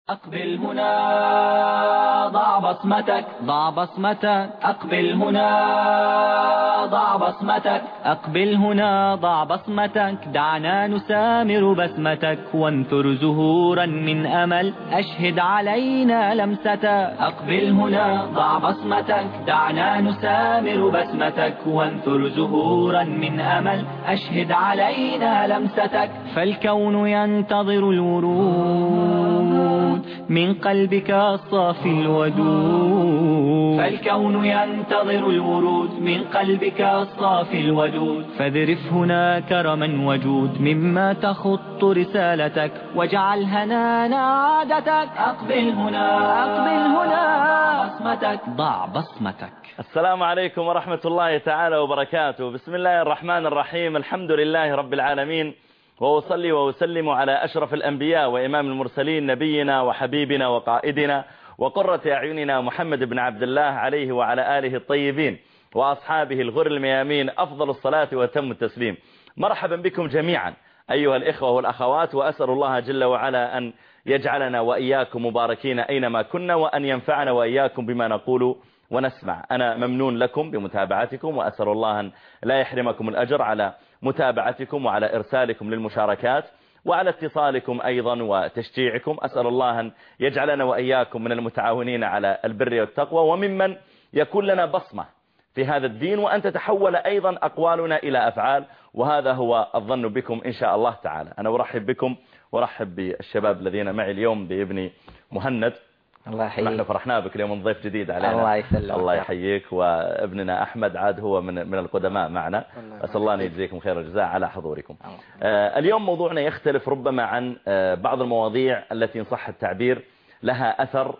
أقبل هنا ضع بصمتك، ضع بصمتك. أقبل هنا ضع بصمتك، أقبل هنا ضع بصمتك. دعنا نسامر بسمتك وانثر زهورا من أمل، أشهد علينا لمستك. أقبل هنا ضع بصمتك، دعنا نسامر بسمتك وانثر زهورا من أمل، أشهد علينا لمستك. فالكون ينتظر الورود من قلبك الصافي الودود، فالكون ينتظر الورود من قلبك الصافي الودود. فاذرف هنا كرما وجود مما تخط رسالتك، واجعل هنانا عادتك. أقبل هنا، أقبل هنا بصمتك، ضع بصمتك. السلام عليكم ورحمة الله تعالى وبركاته. بسم الله الرحمن الرحيم. الحمد لله رب العالمين، وأصلي وأسلم على أشرف الأنبياء وإمام المرسلين، نبينا وحبيبنا وقائدنا وقرة أعيننا محمد بن عبد الله عليه وعلى آله الطيبين وأصحابه الغر الميامين، أفضل الصلاة وتم التسليم. مرحبا بكم جميعا أيها الإخوة والأخوات، وأسأل الله جل وعلا أن يجعلنا وإياكم مباركين أينما كنا، وأن ينفعنا وإياكم بما نقول ونسمع. أنا ممنون لكم بمتابعتكم، وأسأل الله أن لا يحرمكم الأجر على متابعتكم وعلى إرسالكم للمشاركات وعلى اتصالكم أيضا وتشجيعكم. أسأل الله أن يجعلنا وإياكم من المتعاونين على البر والتقوى، وممن يكون لنا بصمة في هذا الدين، وأن تتحول أيضا أقوالنا إلى أفعال، وهذا هو الظن بكم إن شاء الله تعالى. أنا أرحب بكم وأرحب بالشباب الذين معي اليوم، بابني مهند. الله يحييك. نحن فرحنا بك اليوم، ضيف جديد علينا. الله يسلمك. الله يحييك. وابننا أحمد عاد هو من القدماء معنا. أسأل الله أن يجزيكم خير الجزاء على حضوركم. اليوم موضوعنا يختلف ربما عن بعض المواضيع التي إن صح التعبير لها أثر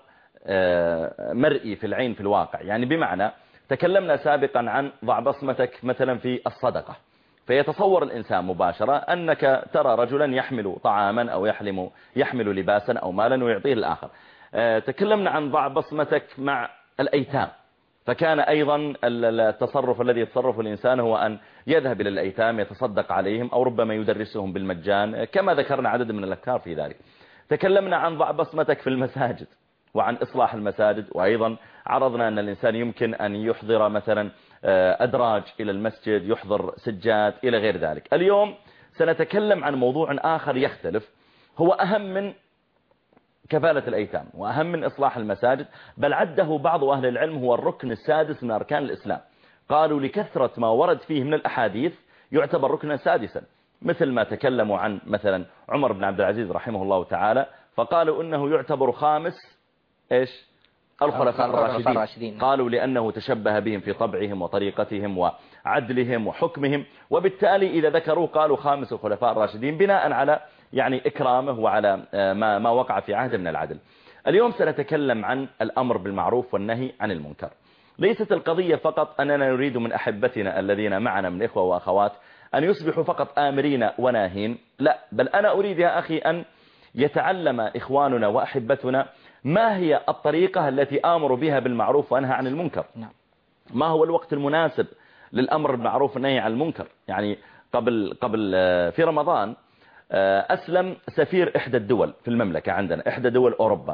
مرئي في العين في الواقع. يعني بمعنى تكلمنا سابقا عن ضع بصمتك مثلا في الصدقة، فيتصور الإنسان مباشرة أنك ترى رجلا يحمل طعاما أو يحمل لباسا أو مالا ويعطيه الآخر. تكلمنا عن ضع بصمتك مع الأيتام، فكان أيضا التصرف الذي يتصرف الإنسان هو أن يذهب إلى الأيتام يتصدق عليهم، أو ربما يدرسهم بالمجان، كما ذكرنا عدد من الأفكار في ذلك. تكلمنا عن ضع بصمتك في المساجد وعن إصلاح المساجد، وأيضا عرضنا أن الإنسان يمكن أن يحضر مثلا أدراج إلى المسجد، يحضر سجاد إلى غير ذلك. اليوم سنتكلم عن موضوع آخر يختلف، هو أهم من كفالة الأيتام وأهم من إصلاح المساجد، بل عده بعض أهل العلم هو الركن السادس من أركان الإسلام. قالوا لكثرة ما ورد فيه من الأحاديث يعتبر ركنا سادسا، مثل ما تكلموا عن مثلا عمر بن عبد العزيز رحمه الله تعالى، فقالوا إنه يعتبر خامس الخلفاء الراشدين. قالوا لأنه تشبه بهم في طبعهم وطريقتهم وعدلهم وحكمهم، وبالتالي إذا ذكروا قالوا خامس الخلفاء الراشدين، بناء على يعني إكرامه وعلى ما وقع في عهد من العدل. اليوم سنتكلم عن الأمر بالمعروف والنهي عن المنكر. ليست القضية فقط أننا نريد من أحبتنا الذين معنا من إخوة وأخوات أن يصبحوا فقط آمرين وناهين، لا، بل أنا أريد يا أخي أن يتعلم إخواننا وأحبتنا ما هي الطريقة التي آمر بها بالمعروف وأنهى عن المنكر. ما هو الوقت المناسب للأمر بالمعروف والنهي عن المنكر. يعني قبل في رمضان أسلم سفير إحدى الدول في المملكة عندنا، إحدى دول أوروبا،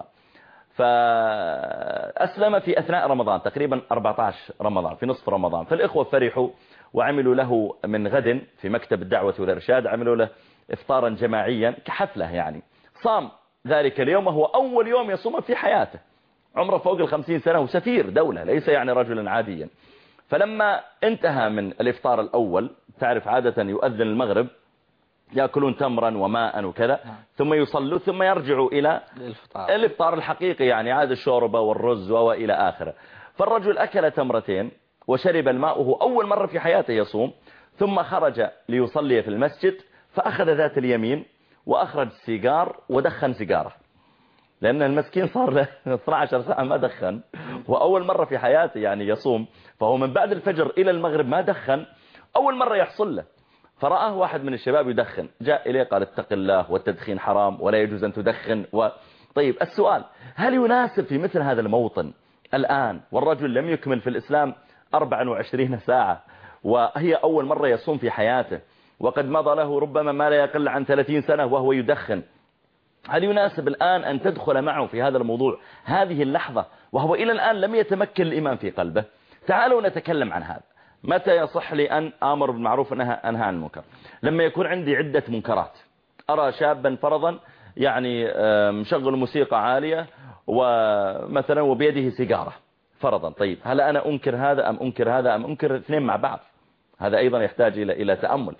فأسلم في أثناء رمضان تقريبا 14 رمضان، في نصف رمضان. فالإخوة فرحوا وعملوا له من غد في مكتب الدعوة والإرشاد، عملوا له إفطارا جماعيا كحفلة. يعني صام ذلك اليوم وهو أول يوم يصوم في حياته، عمره فوق 50 سنة وسفير دولة، ليس يعني رجلا عاديا. فلما انتهى من الإفطار الأول، تعرف عادة يؤذن المغرب، يأكلون تمرا وماء وكذا، ثم يصلوا ثم يرجعوا إلى الإفطار الحقيقي، يعني عاد الشوربة والرز وإلى آخره. فالرجل أكل تمرتين وشرب الماء وهو أول مرة في حياته يصوم، ثم خرج ليصلي في المسجد، فأخذ ذات اليمين وأخرج سيجار ودخن سيجارة، لأن المسكين صار له 12 ساعة ما دخن، وأول مرة في حياته يعني يصوم، فهو من بعد الفجر إلى المغرب ما دخن، أول مرة يحصل له. فرآه واحد من الشباب يدخن، جاء إليه قال: اتق الله، والتدخين حرام ولا يجوز أن تدخن. طيب السؤال: هل يناسب في مثل هذا الموطن الآن والرجل لم يكمل في الإسلام 24 ساعة وهي أول مرة يصوم في حياته، وقد مضى له ربما ما لا يقل عن 30 سنة وهو يدخن، هل يناسب الآن أن تدخل معه في هذا الموضوع هذه اللحظة وهو إلى الآن لم يتمكن الإيمان في قلبه؟ تعالوا نتكلم عن هذا. متى يصح لي أن آمر بالمعروف أنهى عن المنكر؟ لما يكون عندي عدة منكرات. أرى شابا فرضا يعني مشغل موسيقى عالية ومثلا وبيده سيجارة فرضا. طيب هل أنا أنكر هذا أم أنكر هذا أم أنكر اثنين مع بعض؟ هذا أيضا يحتاج إلى تأمل.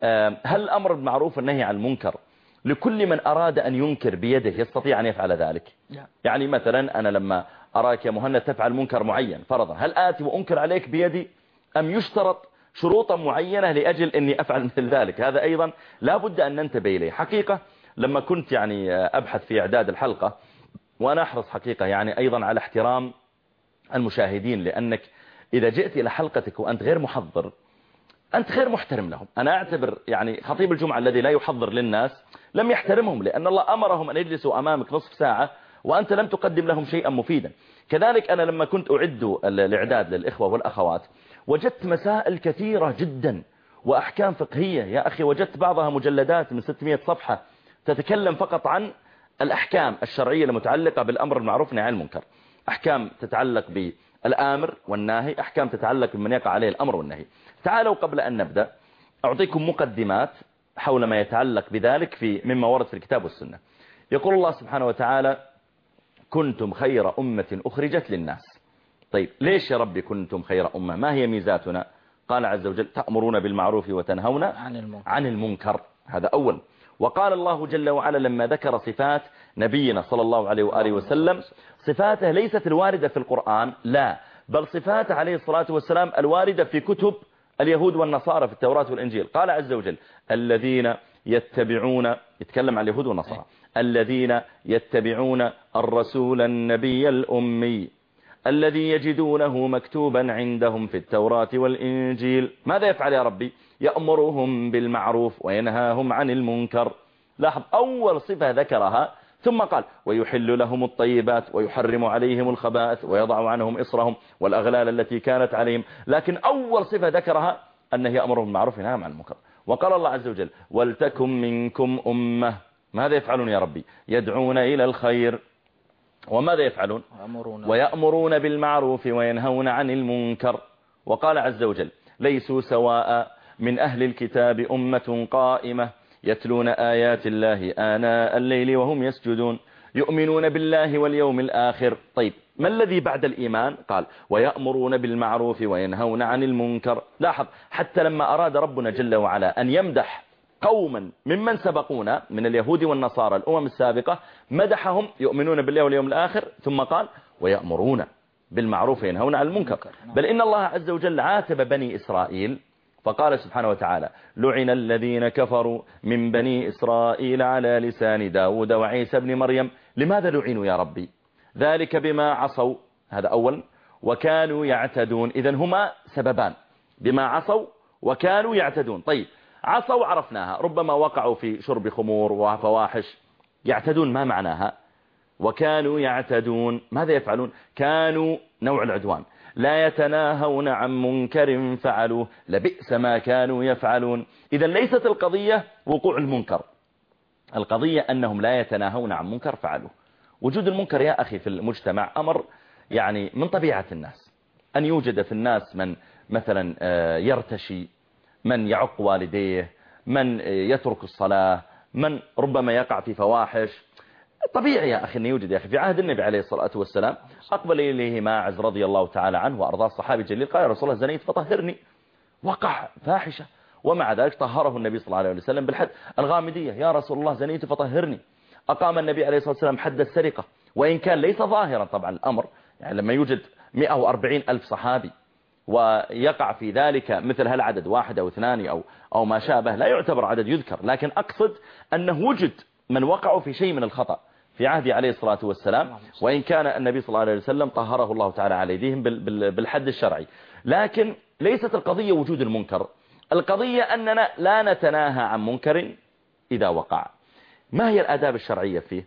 هل الأمر بالمعروف والنهي عن المنكر لكل من أراد أن ينكر بيده يستطيع أن يفعل ذلك؟ يعني مثلا أنا لما أراك يا مهند تفعل منكر معين فرضا، هل آتي وأنكر عليك بيدي أم يشترط شروطا معينة لأجل أني أفعل مثل ذلك؟ هذا أيضا لا بد أن ننتبه إليه. حقيقة لما كنت يعني أبحث في إعداد الحلقة وأنا أحرص حقيقة يعني أيضا على احترام المشاهدين، لأنك إذا جئت إلى حلقتك وأنت غير محضر أنت غير محترم لهم. أنا أعتبر يعني خطيب الجمعة الذي لا يحضر للناس لم يحترمهم، لأن الله أمرهم أن يجلسوا أمامك نصف ساعة وأنت لم تقدم لهم شيئا مفيدا. كذلك أنا لما كنت أعد الإعداد للإخوة والأخوات وجدت مسائل كثيرة جدا وأحكام فقهية يا أخي، وجدت بعضها مجلدات من 600 صفحة تتكلم فقط عن الأحكام الشرعية المتعلقة بالأمر المعروف والنهي عن المنكر. أحكام تتعلق بالآمر والناهي، أحكام تتعلق بمن يقع عليه الأمر والنهي. تعالوا قبل أن نبدأ أعطيكم مقدمات حول ما يتعلق بذلك مما ورد في الكتاب والسنة. يقول الله سبحانه وتعالى: كنتم خير أمة أخرجت للناس. طيب ليش يا ربي كنتم خير أمة؟ ما هي ميزاتنا؟ قال عز وجل: تأمرون بالمعروف وتنهون عن المنكر. هذا أول. وقال الله جل وعلا لما ذكر صفات نبينا صلى الله عليه وآله وسلم، صفاته ليست الواردة في القرآن، لا، بل صفاته عليه الصلاة والسلام الواردة في كتب اليهود والنصارى في التوراة والإنجيل. قال عز وجل: الذين يتبعون، يتكلم عن اليهود والنصارى، الذين يتبعون الرسول النبي الأمي الذي يجدونه مكتوبا عندهم في التوراة والإنجيل. ماذا يفعل يا ربي؟ يأمرهم بالمعروف وينهاهم عن المنكر. لاحظ أول صفة ذكرها، ثم قال: ويحل لهم الطيبات ويحرم عليهم الخبائث ويضع عنهم إصرهم والأغلال التي كانت عليهم. لكن أول صفة ذكرها أنه يأمرهم بالمعروف وينهاهم عن المنكر. وقال الله عز وجل: ولتكن منكم أمة. ماذا يفعلون يا ربي؟ يدعون إلى الخير. وماذا يفعلون؟ ويأمرون بالمعروف وينهون عن المنكر. وقال عز وجل: ليسوا سواء من أهل الكتاب أمة قائمة يتلون آيات الله آناء الليل وهم يسجدون يؤمنون بالله واليوم الآخر. طيب ما الذي بعد الإيمان؟ قال: ويأمرون بالمعروف وينهون عن المنكر. لاحظ حتى لما أراد ربنا جل وعلا أن يمدح قوما ممن سبقونا من اليهود والنصارى الأمم السابقة، مدحهم يؤمنون بالله واليوم الآخر، ثم قال: ويأمرون بالمعروف وينهون عن المنكر. بل إن الله عز وجل عاتب بني إسرائيل فقال سبحانه وتعالى: لعن الذين كفروا من بني إسرائيل على لسان داود وعيسى بن مريم. لماذا لعنوا يا ربي؟ ذلك بما عصوا، هذا أول، وكانوا يعتدون. إذن هما سببان، بما عصوا وكانوا يعتدون. طيب عصوا عرفناها، ربما وقعوا في شرب خمور وفواحش. يعتدون ما معناها؟ وكانوا يعتدون ماذا يفعلون؟ كانوا نوع العدوان، لا يتناهون عن منكر فعلوه لبئس ما كانوا يفعلون. إذا ليست القضية وقوع المنكر، القضية أنهم لا يتناهون عن منكر فعلوه. وجود المنكر يا أخي في المجتمع أمر يعني من طبيعة الناس، أن يوجد في الناس من مثلا يرتشي، من يعق والديه، من يترك الصلاة، من ربما يقع في فواحش. طبيعي يا أخي أن يوجد. يا أخي في عهد النبي عليه الصلاة والسلام أقبل إليه ماعز رضي الله تعالى عنه وأرضاه الصحابي الجليل، قال: يا رسول الله زنيت فطهرني. وقع فاحشة، ومع ذلك طهره النبي صلى الله عليه وسلم بالحد. الغامدية: يا رسول الله زنيت فطهرني. أقام النبي عليه الصلاة والسلام حد السرقة، وإن كان ليس ظاهرا طبعا الأمر، يعني لما يوجد 140 ألف صحابي ويقع في ذلك مثل هالعدد، واحد أو اثنان أو ما شابه، لا يعتبر عدد يذكر. لكن أقصد أنه وجد من وقعوا في شيء من الخطأ في عهده عليه الصلاة والسلام، وإن كان النبي صلى الله عليه وسلم طهره الله تعالى على يديهم بالحد الشرعي. لكن ليست القضية وجود المنكر، القضية أننا لا نتناهى عن منكر إذا وقع. ما هي الآداب الشرعية فيه؟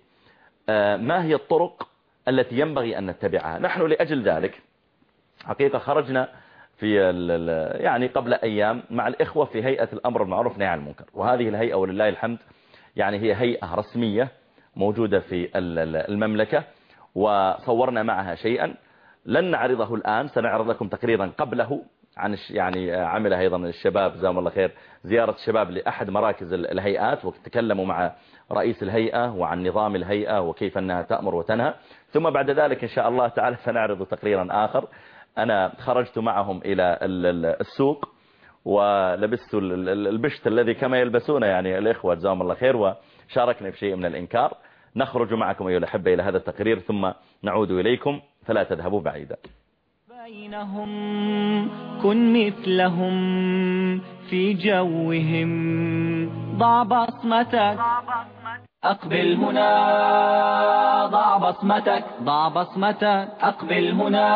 ما هي الطرق التي ينبغي أن نتبعها؟ نحن لأجل ذلك حقيقة خرجنا في يعني قبل أيام مع الإخوة في هيئة الأمر بالمعروف والنهي عن المنكر. وهذه الهيئة ولله الحمد يعني هي هيئة رسمية موجودة في المملكة، وصورنا معها شيئا لن نعرضه الآن، سنعرض لكم تقريرا قبله عن يعني عملها أيضا الشباب جزاهم الله خير، زيارة الشباب لأحد مراكز الهيئات، وتكلموا مع رئيس الهيئة وعن نظام الهيئة وكيف أنها تأمر وتنهى. ثم بعد ذلك إن شاء الله تعالى سنعرض تقريرا آخر. أنا خرجت معهم إلى السوق ولبست البشت الذي كما يلبسونه يعني الإخوة جزاهم الله خير، وشاركنا في شيء من الإنكار. نخرج معكم أيها الأحبة إلى هذا التقرير ثم نعود إليكم، فلا تذهبوا بعيدا. بينهم كن مثلهم في جوهم، ضع بصمتك أقبل هنا، ضع بصمتك، ضع بصمتك، أقبل هنا،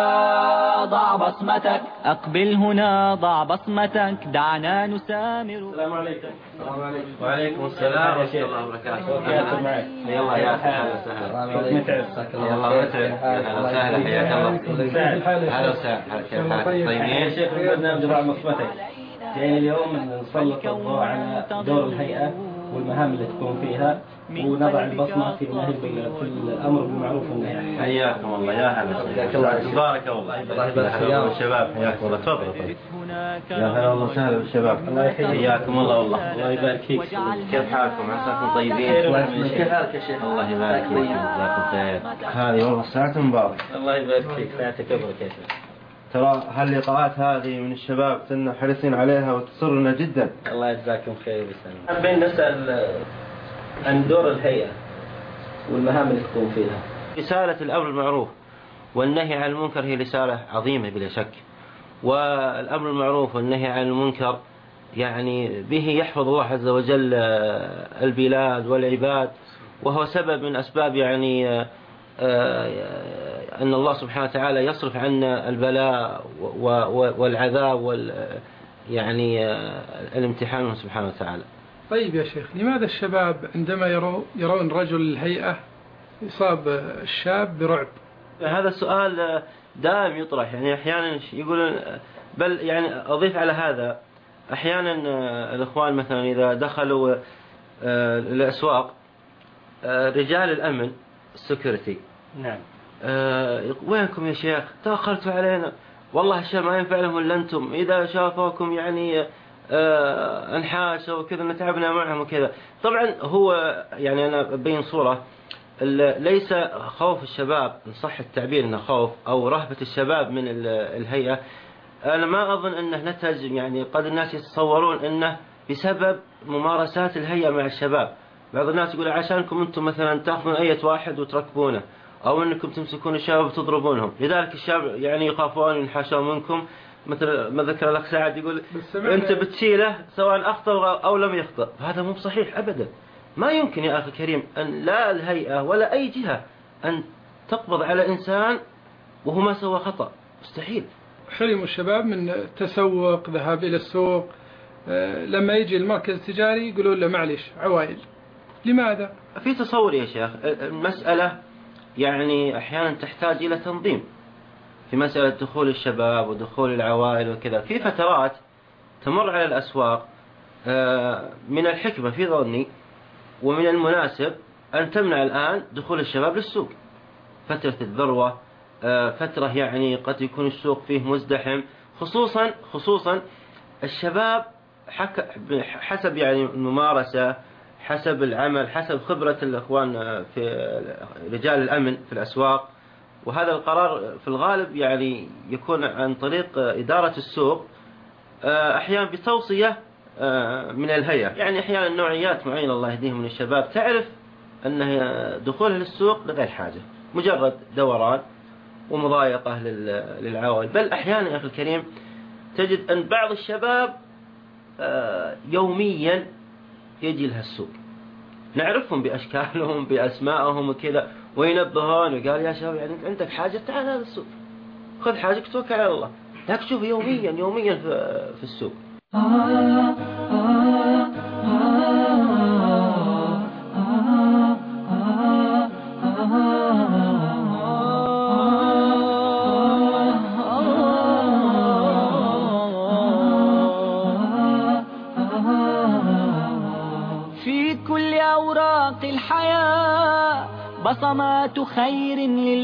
ضع بصمتك، أقبل هنا، ضع بصمتك، دعنا نسامر. السلام عليكم. السلام عليكم. وعليكم السلام ورحمة الله وبركاته. كيف معك؟ يلا يا أهلا وسهلا. متعب. يلا متعب. أهلا وسهلا حياك الله. أهلا وسهلا. كيف حالك؟ طيبين؟ يا شيخ برنامج ضع بصمتك. جاي اليوم نسلط الضوء على دور الهيئة والمهام اللي تكون فيها، ونضع البصمة في الأمر بالمعروف والنهي عن المنكر. حياكم الله يا هلا. بارك الله. الله يبارك فيكم الشباب، حياكم الله. تفضلوا. يا هلا والله وسهلا بالشباب. الله يحييكم. حياكم الله والله. الله يبارك فيك. كيف حالكم؟ عساكم طيبين. كيف حالك يا شيخ؟ الله يبارك فيك. جزاكم خير. هذه والله ساعة مباركة. الله يبارك فيك. ساعتك أبرك يا شيخ. ترى هاللقاءات هذه من الشباب كنا حريصين عليها وتسرنا جدا. الله يجزاكم خير ويسلمك. حابين نسأل عن دور الهيئة والمهام اللي تقوم فيها. رسالة الأمر بالمعروف والنهي عن المنكر هي رسالة عظيمة بلا شك، والأمر بالمعروف والنهي عن المنكر يعني به يحفظ الله عز وجل البلاد والعباد، وهو سبب من أسباب يعني أن الله سبحانه وتعالى يصرف عنا البلاء والعذاب يعني الامتحان سبحانه وتعالى. طيب يا شيخ، لماذا الشباب عندما يرون رجل الهيئة يصاب الشاب برعب؟ هذا السؤال دائم يطرح، يعني أحيانا يقولون، بل يعني أضيف على هذا أحيانا الإخوان مثلا إذا دخلوا الأسواق رجال الأمن السكيورتي، نعم، وينكم يا شيخ تأخرتوا علينا، والله الشيء ما ينفع لهم إلا أنتم، إذا شافوكم يعني انحاشوا وكذا نتعبنا معهم وكذا. طبعا هو يعني أنا أبين صورة، ليس خوف الشباب إن صح التعبير إنه خوف أو رهبة الشباب من الهيئة، أنا ما أظن أنه نتج، يعني قد الناس يتصورون أنه بسبب ممارسات الهيئة مع الشباب. بعض الناس يقول عشانكم أنتم مثلا تأخذون أي واحد وتركبونه، أو أنكم تمسكون الشباب وتضربونهم، لذلك الشباب يعني يخافون ينحاشون منكم. مثل ما ذكر الأخ سعد يقول أنت بتشيله سواء أخطأ أو لم يخطأ، هذا مو صحيح أبدا. ما يمكن يا أخي الكريم أن لا الهيئة ولا أي جهة أن تقبض على إنسان وهو ما سوى خطأ، مستحيل. حرموا الشباب من التسوق، ذهاب إلى السوق، لما يجي المركز التجاري يقولوا له معلش عوائل. لماذا؟ في تصور يا شيخ، المسألة يعني أحيانا تحتاج إلى تنظيم في مسألة دخول الشباب ودخول العوائل وكذا. في فترات تمر على الأسواق، من الحكمة في ظني ومن المناسب أن تمنع الآن دخول الشباب للسوق، فترة الذروة، فترة يعني قد يكون السوق فيه مزدحم، خصوصا الشباب حسب يعني الممارسة، حسب العمل، حسب خبرة الأخوان في رجال الأمن في الأسواق. وهذا القرار في الغالب يعني يكون عن طريق إدارة السوق، أحيانا بتوصية من الهيئة. يعني أحيانا نوعيات معينة الله يهديهم من الشباب تعرف أن دخولها للسوق لغير حاجة، مجرد دوران ومضايقة للعوائل. بل أحيانا يا أخي الكريم تجد أن بعض الشباب يوميا يجي لها السوق، نعرفهم بأشكالهم بأسمائهم وكذا، وينبهون وقال يا شباب يعني أنت عندك حاجة تعال هذا السوق، خذ حاجك توكل على الله. لكن شوف يوميا في السوق. في كل أوراق الحياة بصمات خير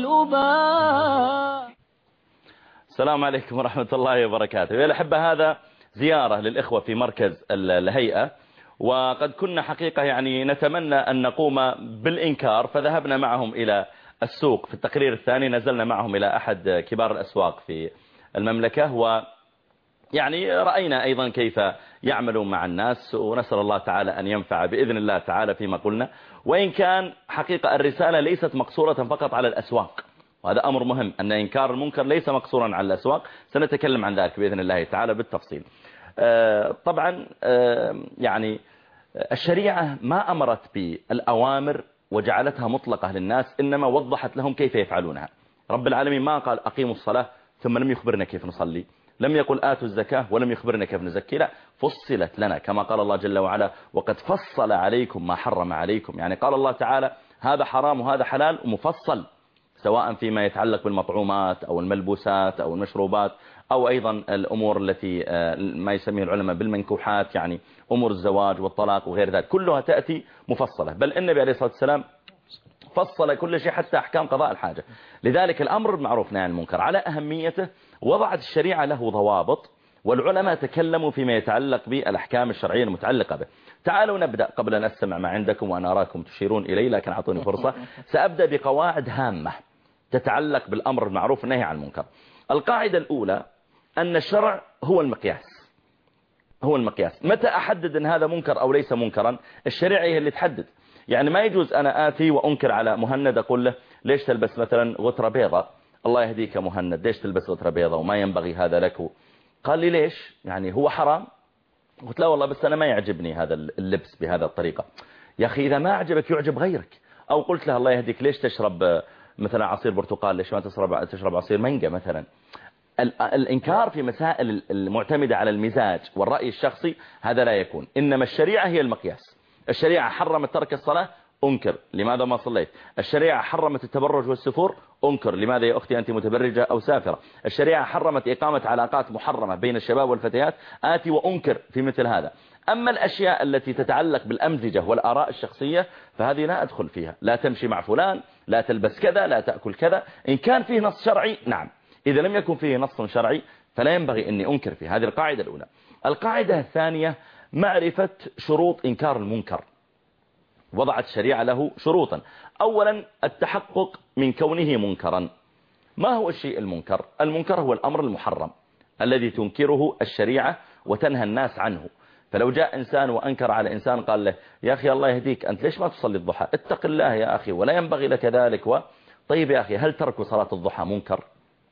للأباء. السلام عليكم ورحمة الله وبركاته. يا الأحبة، هذا زيارة للإخوة في مركز الهيئة، وقد كنا حقيقة يعني نتمنى أن نقوم بالإنكار، فذهبنا معهم إلى السوق. في التقرير الثاني نزلنا معهم إلى أحد كبار الأسواق في المملكة، ويعني رأينا أيضا كيف يعملون مع الناس، ونسأل الله تعالى أن ينفع بإذن الله تعالى فيما قلنا. وإن كان حقيقة الرسالة ليست مقصورة فقط على الأسواق، وهذا أمر مهم، أن إنكار المنكر ليس مقصورا على الأسواق، سنتكلم عن ذلك بإذن الله تعالى بالتفصيل. طبعا يعني الشريعة ما أمرت بالأوامر وجعلتها مطلقة للناس، إنما وضحت لهم كيف يفعلونها. رب العالمين ما قال أقيموا الصلاة ثم لم يخبرنا كيف نصلي، لم يقل آتوا الزكاة ولم يخبرنا كيف نزكي، لا، فصلت لنا كما قال الله جل وعلا وقد فصل عليكم ما حرم عليكم. يعني قال الله تعالى هذا حرام وهذا حلال ومفصل، سواء فيما يتعلق بالمطعومات أو الملبوسات أو المشروبات، أو أيضا الأمور التي ما يسميه العلماء بالمنكوحات، يعني أمور الزواج والطلاق وغير ذلك، كلها تأتي مفصلة. بل النبي عليه الصلاة والسلام فصل كل شيء حتى أحكام قضاء الحاجة. لذلك الأمر بالمعروف والنهي عن المنكر على أهميته وضعت الشريعة له ضوابط، والعلماء تكلموا فيما يتعلق بالأحكام الشرعية المتعلقة به. تعالوا نبدأ قبل أن أستمع ما عندكم، وأنا أراكم تشيرون إلي لكن أعطوني فرصة. سأبدأ بقواعد هامة تتعلق بالأمر بالمعروف والنهي عن المنكر. القاعدة الأولى أن الشرع هو المقياس. هو المقياس. متى أحدد أن هذا منكر أو ليس منكرا؟ الشريعة هي اللي تحدد. يعني ما يجوز أنا آتي وأنكر على مهند أقول له ليش تلبس مثلا غترة بيضة، الله يهديك مهند ليش تلبس غترة بيضة وما ينبغي هذا لك. قال لي ليش؟ يعني هو حرام؟ قلت لا والله بس أنا ما يعجبني هذا اللبس بهذا الطريقة. يا أخي إذا ما أعجبك يعجب غيرك. أو قلت له الله يهديك ليش تشرب مثلا عصير برتقال، ليش ما تشرب عصير مانجا مثلا. الإنكار في مسائل المعتمدة على المزاج والرأي الشخصي هذا لا يكون، إنما الشريعة هي المقياس. الشريعة حرمت ترك الصلاة، أنكر لماذا ما صليت. الشريعة حرمت التبرج والسفور، أنكر لماذا يا أختي أنت متبرجة أو سافرة. الشريعة حرمت إقامة علاقات محرمة بين الشباب والفتيات، آتي وأنكر في مثل هذا. أما الأشياء التي تتعلق بالأمزجة والآراء الشخصية فهذه لا أدخل فيها، لا تمشي مع فلان، لا تلبس كذا، لا تأكل كذا. إن كان فيه نص شرعي نعم، إذا لم يكن فيه نص شرعي فلا ينبغي أني أنكر فيه. هذه القاعدة الأولى. القاعدة الثانية معرفة شروط إنكار المنكر. وضعت الشريعة له شروطا. أولا التحقق من كونه منكرا. ما هو الشيء المنكر؟ المنكر هو الأمر المحرم الذي تنكره الشريعة وتنهى الناس عنه. فلو جاء إنسان وأنكر على إنسان قال له يا أخي الله يهديك أنت ليش ما تصلي الضحى، اتق الله يا أخي ولا ينبغي لك ذلك طيب يا أخي هل ترك صلاة الضحى منكر؟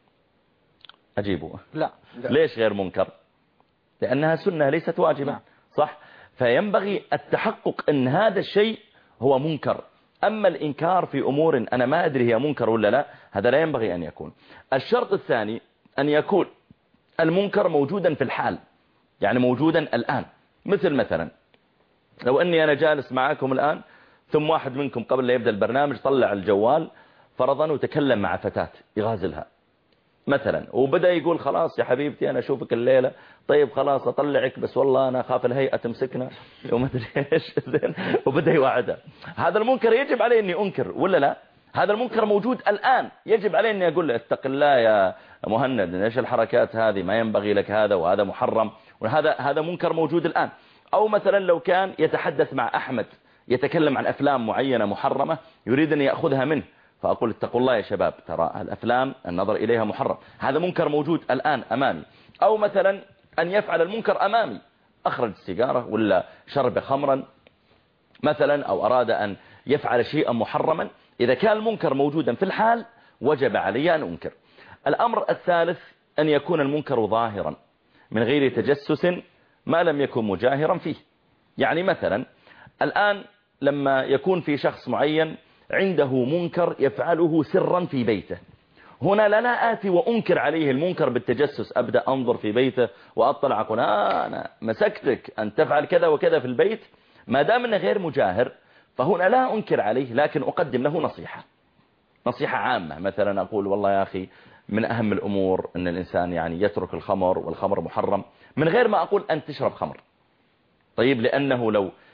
أجيبه لا. ليش غير منكر؟ لأنها سنة ليست واجبة. صح؟ فينبغي التحقق أن هذا الشيء هو منكر. أما الإنكار في أمور أنا ما أدري هي منكر ولا لا، هذا لا ينبغي أن يكون. الشرط الثاني أن يكون المنكر موجودا في الحال، يعني موجودا الآن. مثلا لو أني أنا جالس معاكم الآن ثم واحد منكم قبل لا يبدأ البرنامج طلع الجوال فرضا وتكلم مع فتاة يغازلها مثلا، وبدأ يقول خلاص يا حبيبتي أنا أشوفك الليلة، طيب خلاص أطلعك بس والله أنا أخاف الهيئة تمسكنا وما أدري إيش، وبدأ يوعدها. هذا المنكر يجب عليه أني أنكر ولا لا؟ هذا المنكر موجود الآن، يجب عليه أني أقول له اتق الله يا مهند، إيش الحركات هذه، ما ينبغي لك هذا وهذا محرم، وهذا منكر موجود الآن. أو مثلا لو كان يتحدث مع أحمد يتكلم عن أفلام معينة محرمة يريد أن يأخذها منه، فأقول اتقوا الله يا شباب ترى الأفلام النظر إليها محرم. هذا منكر موجود الآن أمامي. أو مثلا أن يفعل المنكر أمامي، أخرج السيجارة ولا شرب خمرا مثلا، أو أراد أن يفعل شيئا محرما. إذا كان المنكر موجودا في الحال وجب علي أن أنكر. الأمر الثالث أن يكون المنكر ظاهرا من غير تجسس ما لم يكن مجاهرا فيه. يعني مثلا الآن لما يكون في شخص معين عنده منكر يفعله سرا في بيته، هنا لا آتي وأنكر عليه المنكر بالتجسس، أبدأ أنظر في بيته وأطلع أقول أنا مسكتك أن تفعل كذا وكذا في البيت. ما دام أنه غير مجاهر فهنا لا أنكر عليه، لكن أقدم له نصيحة عامة. مثلا أقول والله يا أخي من أهم الأمور أن الإنسان يعني يترك الخمر، والخمر محرم، من غير ما أقول أن تشرب خمر. طيب لأنه لو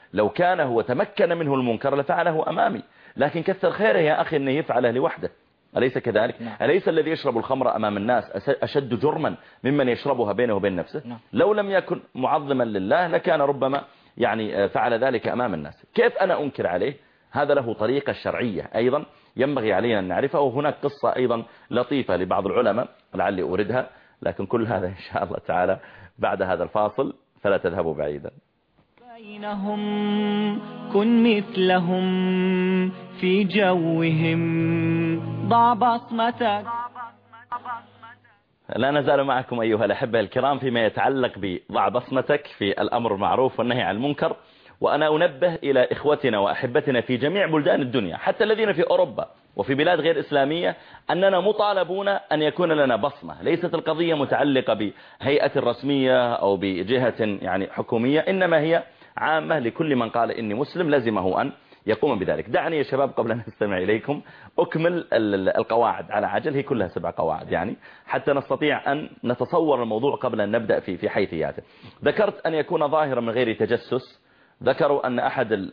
لو كان هو تمكن منه المنكر لفعله أمامي، لكن كثر خيره يا أخي أنه يفعله لوحده، أليس كذلك؟ أليس الذي يشرب الخمر أمام الناس أشد جرما ممن يشربها بينه وبين نفسه؟ لو لم يكن معظما لله لكان ربما يعني فعل ذلك أمام الناس. كيف أنا أنكر عليه؟ هذا له طريقة شرعية أيضا ينبغي علينا أن نعرفها. وهناك قصة أيضا لطيفة لبعض العلماء لعلي أوردها، لكن كل هذا إن شاء الله تعالى بعد هذا الفاصل، فلا تذهبوا بعيدا. بينهم كن مثلهم في جوهم، ضع بصمتك. لا نزال معكم أيها الأحبة الكرام فيما يتعلق بضع بصمتك في الأمر المعروف والنهي عن المنكر. وأنا أنبه إلى إخوتنا وأحبتنا في جميع بلدان الدنيا، حتى الذين في أوروبا وفي بلاد غير إسلامية، أننا مطالبون أن يكون لنا بصمة. ليست القضية متعلقة بهيئة رسمية أو بجهة يعني حكومية، إنما هي عامة لكل من قال إني مسلم لزمه أن يقوم بذلك. دعني يا شباب قبل أن نستمع إليكم أكمل القواعد على عجل، هي كلها 7 قواعد يعني حتى نستطيع أن نتصور الموضوع قبل أن نبدأ في حيثياته. ذكرت أن يكون ظاهرا من غير تجسس. ذكروا أن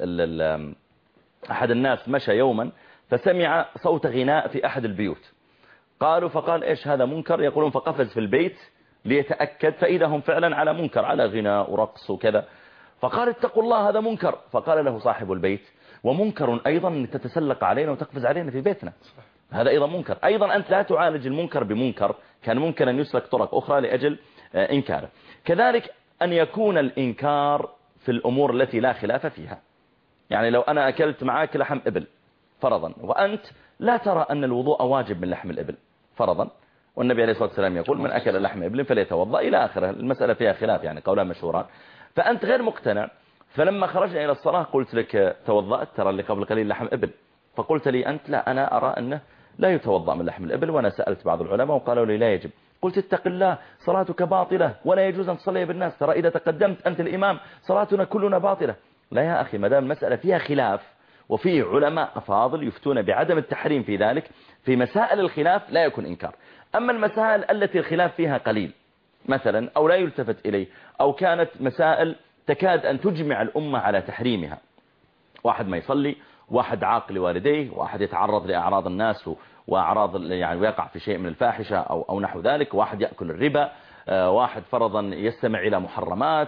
أحد الناس مشى يوما فسمع صوت غناء في أحد البيوت. فقال إيش هذا منكر؟ يقولون فقفز في البيت ليتأكد، فإذا هم فعلا على منكر، على غناء ورقص وكذا. فقال اتقوا الله هذا منكر. فقال له صاحب البيت ومنكر أيضا أن تتسلق علينا وتقفز علينا في بيتنا، هذا أيضا منكر. أيضا أنت لا تعالج المنكر بمنكر، كان ممكن أن يسلك طرق أخرى لأجل إنكاره. كذلك أن يكون الإنكار في الأمور التي لا خلاف فيها. يعني لو أنا أكلت معاك لحم إبل فرضا، وأنت لا ترى أن الوضوء واجب من لحم الإبل فرضا، والنبي عليه الصلاة والسلام يقول من أكل لحم إبل فليتوضأ إلى آخره، المسألة فيها خلاف يعني قولان مشهوران. فأنت غير مقتنع. فلما خرجنا إلى الصلاة قلت لك توضأت، ترى اللي قبل قليل لحم إبل، فقلت لي أنت لا، أنا أرى أنه لا يتوضأ من لحم الإبل، وأنا سألت بعض العلماء وقالوا لي لا يجب. قلت اتق الله، صلاتك باطلة ولا يجوز أن تصلي بالناس، ترى إذا تقدمت أنت الإمام صلاتنا كلنا باطلة. لا يا أخي، ما دام المسألة فيها خلاف وفيه علماء أفاضل يفتون بعدم التحريم في ذلك، في مسائل الخلاف لا يكون إنكار. أما المسائل التي الخلاف فيها قليل مثلا أو لا يلتفت إليه، أو كانت مسائل تكاد أن تجمع الأمة على تحريمها، واحد ما يصلي، واحد عاق لوالديه، واحد يتعرض لأعراض الناس وأعراض يعني ويقع في شيء من الفاحشة أو نحو ذلك، واحد يأكل الربا، واحد فرضا يستمع إلى محرمات،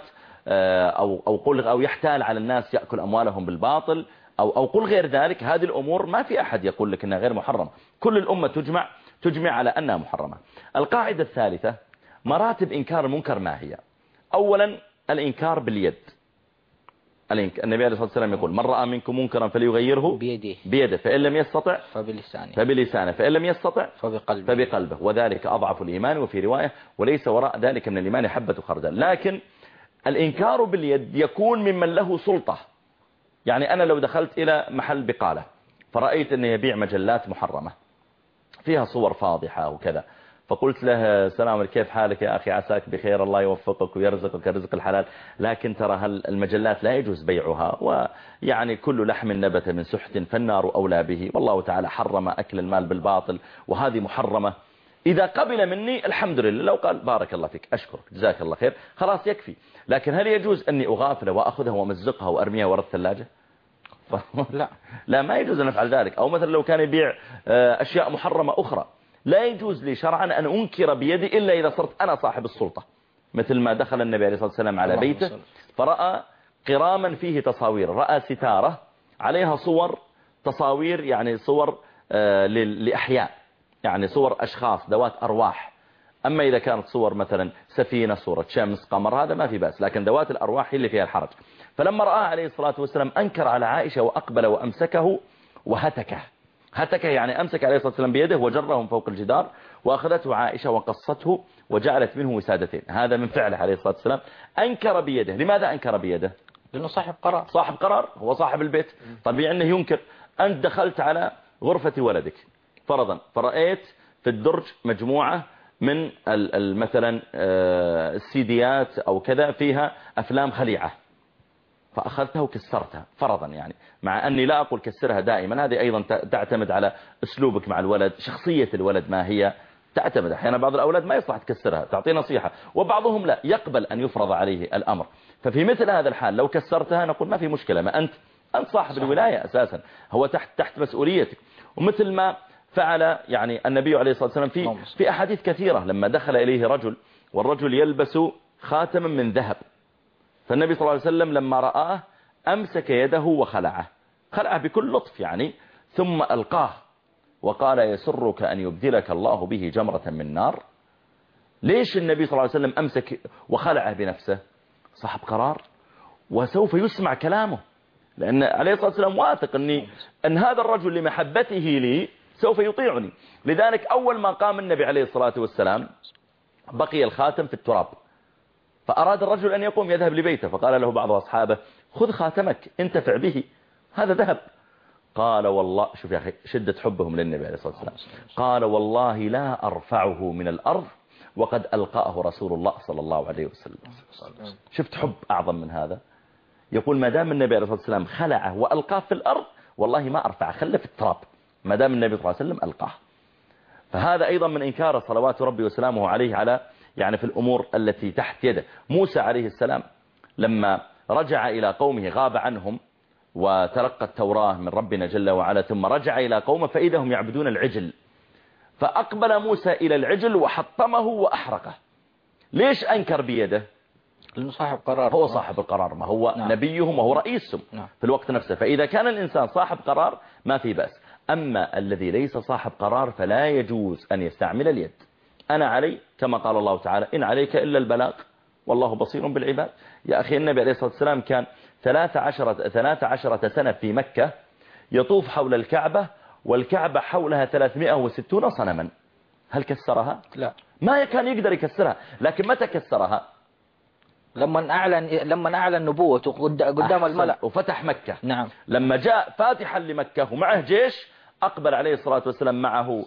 أو يحتال على الناس يأكل أموالهم بالباطل، أو قل غير ذلك. هذه الأمور ما في أحد يقول لك أنها غير محرمة، كل الأمة تجمع على أنها محرمة. القاعدة الثالثة مراتب إنكار المنكر ما هي؟ أولا الإنكار باليد. النبي عليه الصلاة والسلام يقول من رأى منكم منكرا فليغيره بيده، فإن لم يستطع فبلسانه، فإن لم يستطع فبقلبه، وذلك أضعف الإيمان. وفي رواية وليس وراء ذلك من الإيمان حبة خردل. لكن الإنكار باليد يكون ممن له سلطة. يعني أنا لو دخلت إلى محل بقالة فرأيت أنه يبيع مجلات محرمة فيها صور فاضحة وكذا، فقلت له سلام كيف حالك يا أخي، عساك بخير، الله يوفقك ويرزقك الرزق الحلال، لكن ترى المجلات لا يجوز بيعها، ويعني كل لحم نبت من سحت فالنار أولى به، والله تعالى حرم أكل المال بالباطل وهذه محرمة. إذا قبل مني الحمد لله، لو قال بارك الله فيك أشكرك جزاك الله خير خلاص يكفي. لكن هل يجوز أني أغافله وأخذها ومزقها وأرميها وراء الثلاجة؟ لا ما يجوز أن أفعل ذلك. أو مثلا لو كان يبيع أشياء محرمة أخرى، لا يجوز لي شرعا أن أنكر بيدي إلا إذا صرت أنا صاحب السلطة. مثل ما دخل النبي عليه الصلاة والسلام على بيته فرأى قراما فيه تصاوير، رأى ستارة عليها صور تصاوير، يعني صور لأحياء، يعني صور أشخاص ذوات أرواح. أما إذا كانت صور مثلا سفينة، صورة شمس، قمر، هذا ما في بأس، لكن ذوات الأرواح هي اللي فيها الحرج. فلما رأى عليه الصلاة والسلام أنكر على عائشة وأقبل وأمسكه وهتكه. هتكه يعني أمسك عليه الصلاة والسلام بيده وجره من فوق الجدار، وأخذته عائشة وقصته وجعلت منه وسادتين. هذا من فعله عليه الصلاة والسلام، أنكر بيده. لماذا أنكر بيده؟ لأنه صاحب قرار، هو صاحب البيت، طبيعي أنه ينكر. أنت دخلت على غرفة ولدك فرضا فرأيت في الدرج مجموعة من مثلا السيديات أو كذا فيها أفلام خليعة، فأخذتها وكسرتها فرضا، يعني مع أني لا أقول كسرها دائما، هذه أيضا تعتمد على أسلوبك مع الولد، شخصية الولد ما هي، تعتمد. أحيانا بعض الأولاد ما يصلح تكسرها، تعطيه نصيحة، وبعضهم لا يقبل أن يفرض عليه الأمر. ففي مثل هذا الحال لو كسرتها نقول ما في مشكلة، ما أنت صاحب الولاية أساسا، هو تحت مسؤوليتك. ومثل ما فعل يعني النبي عليه الصلاة والسلام في أحاديث كثيرة، لما دخل إليه رجل والرجل يلبس خاتما من ذهب، فالنبي صلى الله عليه وسلم لما رآه أمسك يده وخلعه بكل لطف يعني، ثم ألقاه وقال يسرك أن يبدلك الله به جمرة من نار. ليش النبي صلى الله عليه وسلم أمسك وخلعه بنفسه؟ صاحب قرار وسوف يسمع كلامه، لأن عليه الصلاة والسلام واثق أن هذا الرجل لمحبته لي سوف يطيعني. لذلك أول ما قام النبي عليه الصلاة والسلام بقي الخاتم في التراب، فأراد الرجل أن يقوم يذهب لبيته، فقال له بعض أصحابه خذ خاتمك انتفع به، هذا ذهب. قال والله، شوف يا أخي شدة حبهم للنبي عليه الصلاة والسلام، قال والله لا أرفعه من الأرض وقد ألقاه رسول الله صلى الله عليه وسلم. شفت حب أعظم من هذا؟ يقول ما دام النبي عليه الصلاة والسلام خلعه وألقاه في الأرض والله ما أرفعه، خله في التراب ما دام النبي صلى الله عليه وسلم ألقاه. فهذا أيضا من إنكار صلوات ربي وسلامه عليه على يعني في الأمور التي تحت يده. موسى عليه السلام لما رجع إلى قومه غاب عنهم وتلقى التوراة من ربنا جل وعلا، ثم رجع إلى قومه فإذا هم يعبدون العجل، فأقبل موسى إلى العجل وحطمه وأحرقه. ليش أنكر بيده؟ لأنه صاحب قرار، هو صاحب القرار، ما هو نبيهم وهو رئيسهم في الوقت نفسه. فإذا كان الإنسان صاحب قرار ما في بأس. أما الذي ليس صاحب قرار فلا يجوز أن يستعمل اليد. أنا علي كما قال الله تعالى إن عليك إلا البلاغ والله بصير بالعباد. يا أخي النبي عليه الصلاة والسلام كان 13 سنة في مكة يطوف حول الكعبة، والكعبة حولها 360 صنما. هل كسرها؟ لا، ما كان يقدر يكسرها. لكن متى كسرها؟ لما أعلن نبوته قدام الملأ وفتح مكة. نعم. لما جاء فاتحا لمكة ومعه جيش، أقبل عليه الصلاة والسلام معه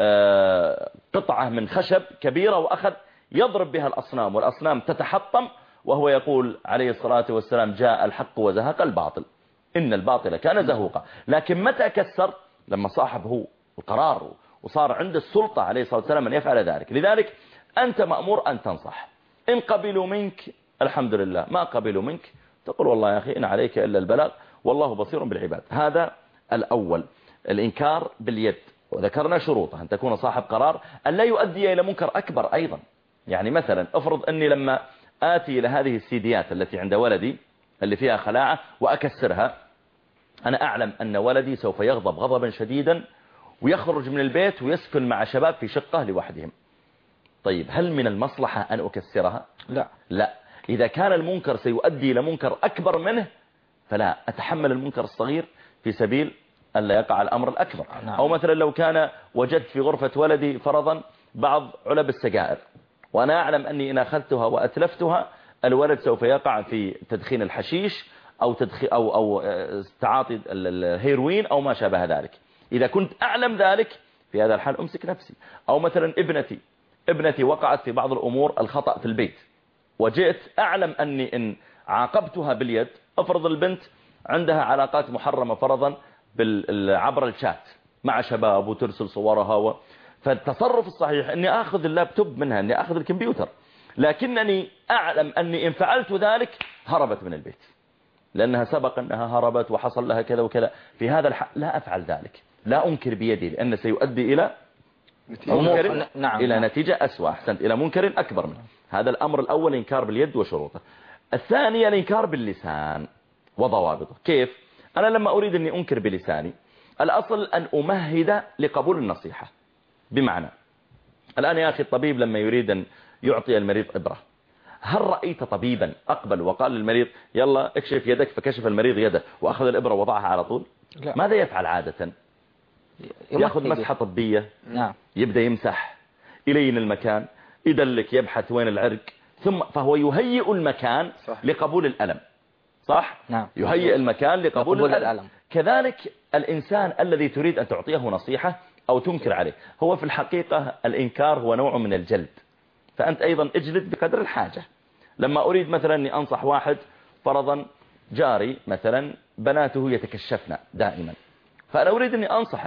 قطعة من خشب كبيرة وأخذ يضرب بها الأصنام، والأصنام تتحطم، وهو يقول عليه الصلاة والسلام جاء الحق وزهق الباطل إن الباطل كان زهوقا. لكن متى كسر؟ لما صاحب هو القرار وصار عنده السلطة عليه الصلاة والسلام أن يفعل ذلك. لذلك أنت مأمور أن تنصح، إن قبلوا منك الحمد لله، ما قبلوا منك تقول والله يا أخي إن عليك إلا البلاغ والله بصير بالعباد. هذا الأول، الإنكار باليد. وذكرنا شروطه أن تكون صاحب قرار، أن لا يؤدي إلى منكر أكبر أيضا. يعني مثلا افرض أني لما آتي إلى هذه السيديات التي عند ولدي اللي فيها خلاعة وأكسرها، أنا أعلم أن ولدي سوف يغضب غضبا شديدا ويخرج من البيت ويسكن مع شباب في شقة لوحدهم. طيب هل من المصلحة أن أكسرها؟ لا. إذا كان المنكر سيؤدي إلى منكر أكبر منه فلا أتحمل المنكر الصغير في سبيل ألا يقع الأمر الأكبر. أو مثلا لو كان وجدت في غرفة ولدي فرضا بعض علب السجائر، وأنا أعلم أني إن أخذتها وأتلفتها الولد سوف يقع في تدخين الحشيش أو تعاطي الهيروين أو ما شابه ذلك. إذا كنت أعلم ذلك في هذا الحال أمسك نفسي. أو مثلا ابنتي وقعت في بعض الأمور الخطأ في البيت، وجئت أعلم أني إن عاقبتها باليد، أفرض البنت عندها علاقات محرمة فرضا عبر الشات مع شباب وترسل صورها فالتصرف الصحيح أني أخذ اللابتوب منها، أني أخذ الكمبيوتر، لكنني أعلم أني إن فعلت ذلك هربت من البيت، لأنها سبق أنها هربت وحصل لها كذا وكذا. في هذا الحال لا أفعل ذلك، لا أنكر بيدي، لأن سيؤدي إلى منكر إلى نتيجة أسوأ، أحسنت، إلى منكر أكبر منه. هذا الأمر الأول إنكار باليد وشروطه. الثاني الإنكار باللسان وضوابطه. كيف؟ أنا لما أريد أني أنكر بلساني، الأصل أن أمهد لقبول النصيحة. بمعنى الآن يا أخي الطبيب لما يريد أن يعطي المريض إبرة، هل رأيت طبيبا أقبل وقال للمريض يلا اكشف يدك، فكشف المريض يده وأخذ الإبرة ووضعها على طول؟ لا. ماذا يفعل عادة؟ يأخذ مسحة طبية، يبدأ يمسح، يلين المكان، يدلك، يبحث وين العرق، ثم فهو يهيئ المكان لقبول الألم. صح؟ نعم. يهيئ المكان لقبول الألم. كذلك الإنسان الذي تريد أن تعطيه نصيحة أو تنكر عليه، هو في الحقيقة الإنكار هو نوع من الجلد، فأنت أيضا اجلد بقدر الحاجة. لما أريد مثلا أني أنصح واحد فرضا جاري مثلا بناته يتكشفن دائما، فأنا أريد أني أنصحه،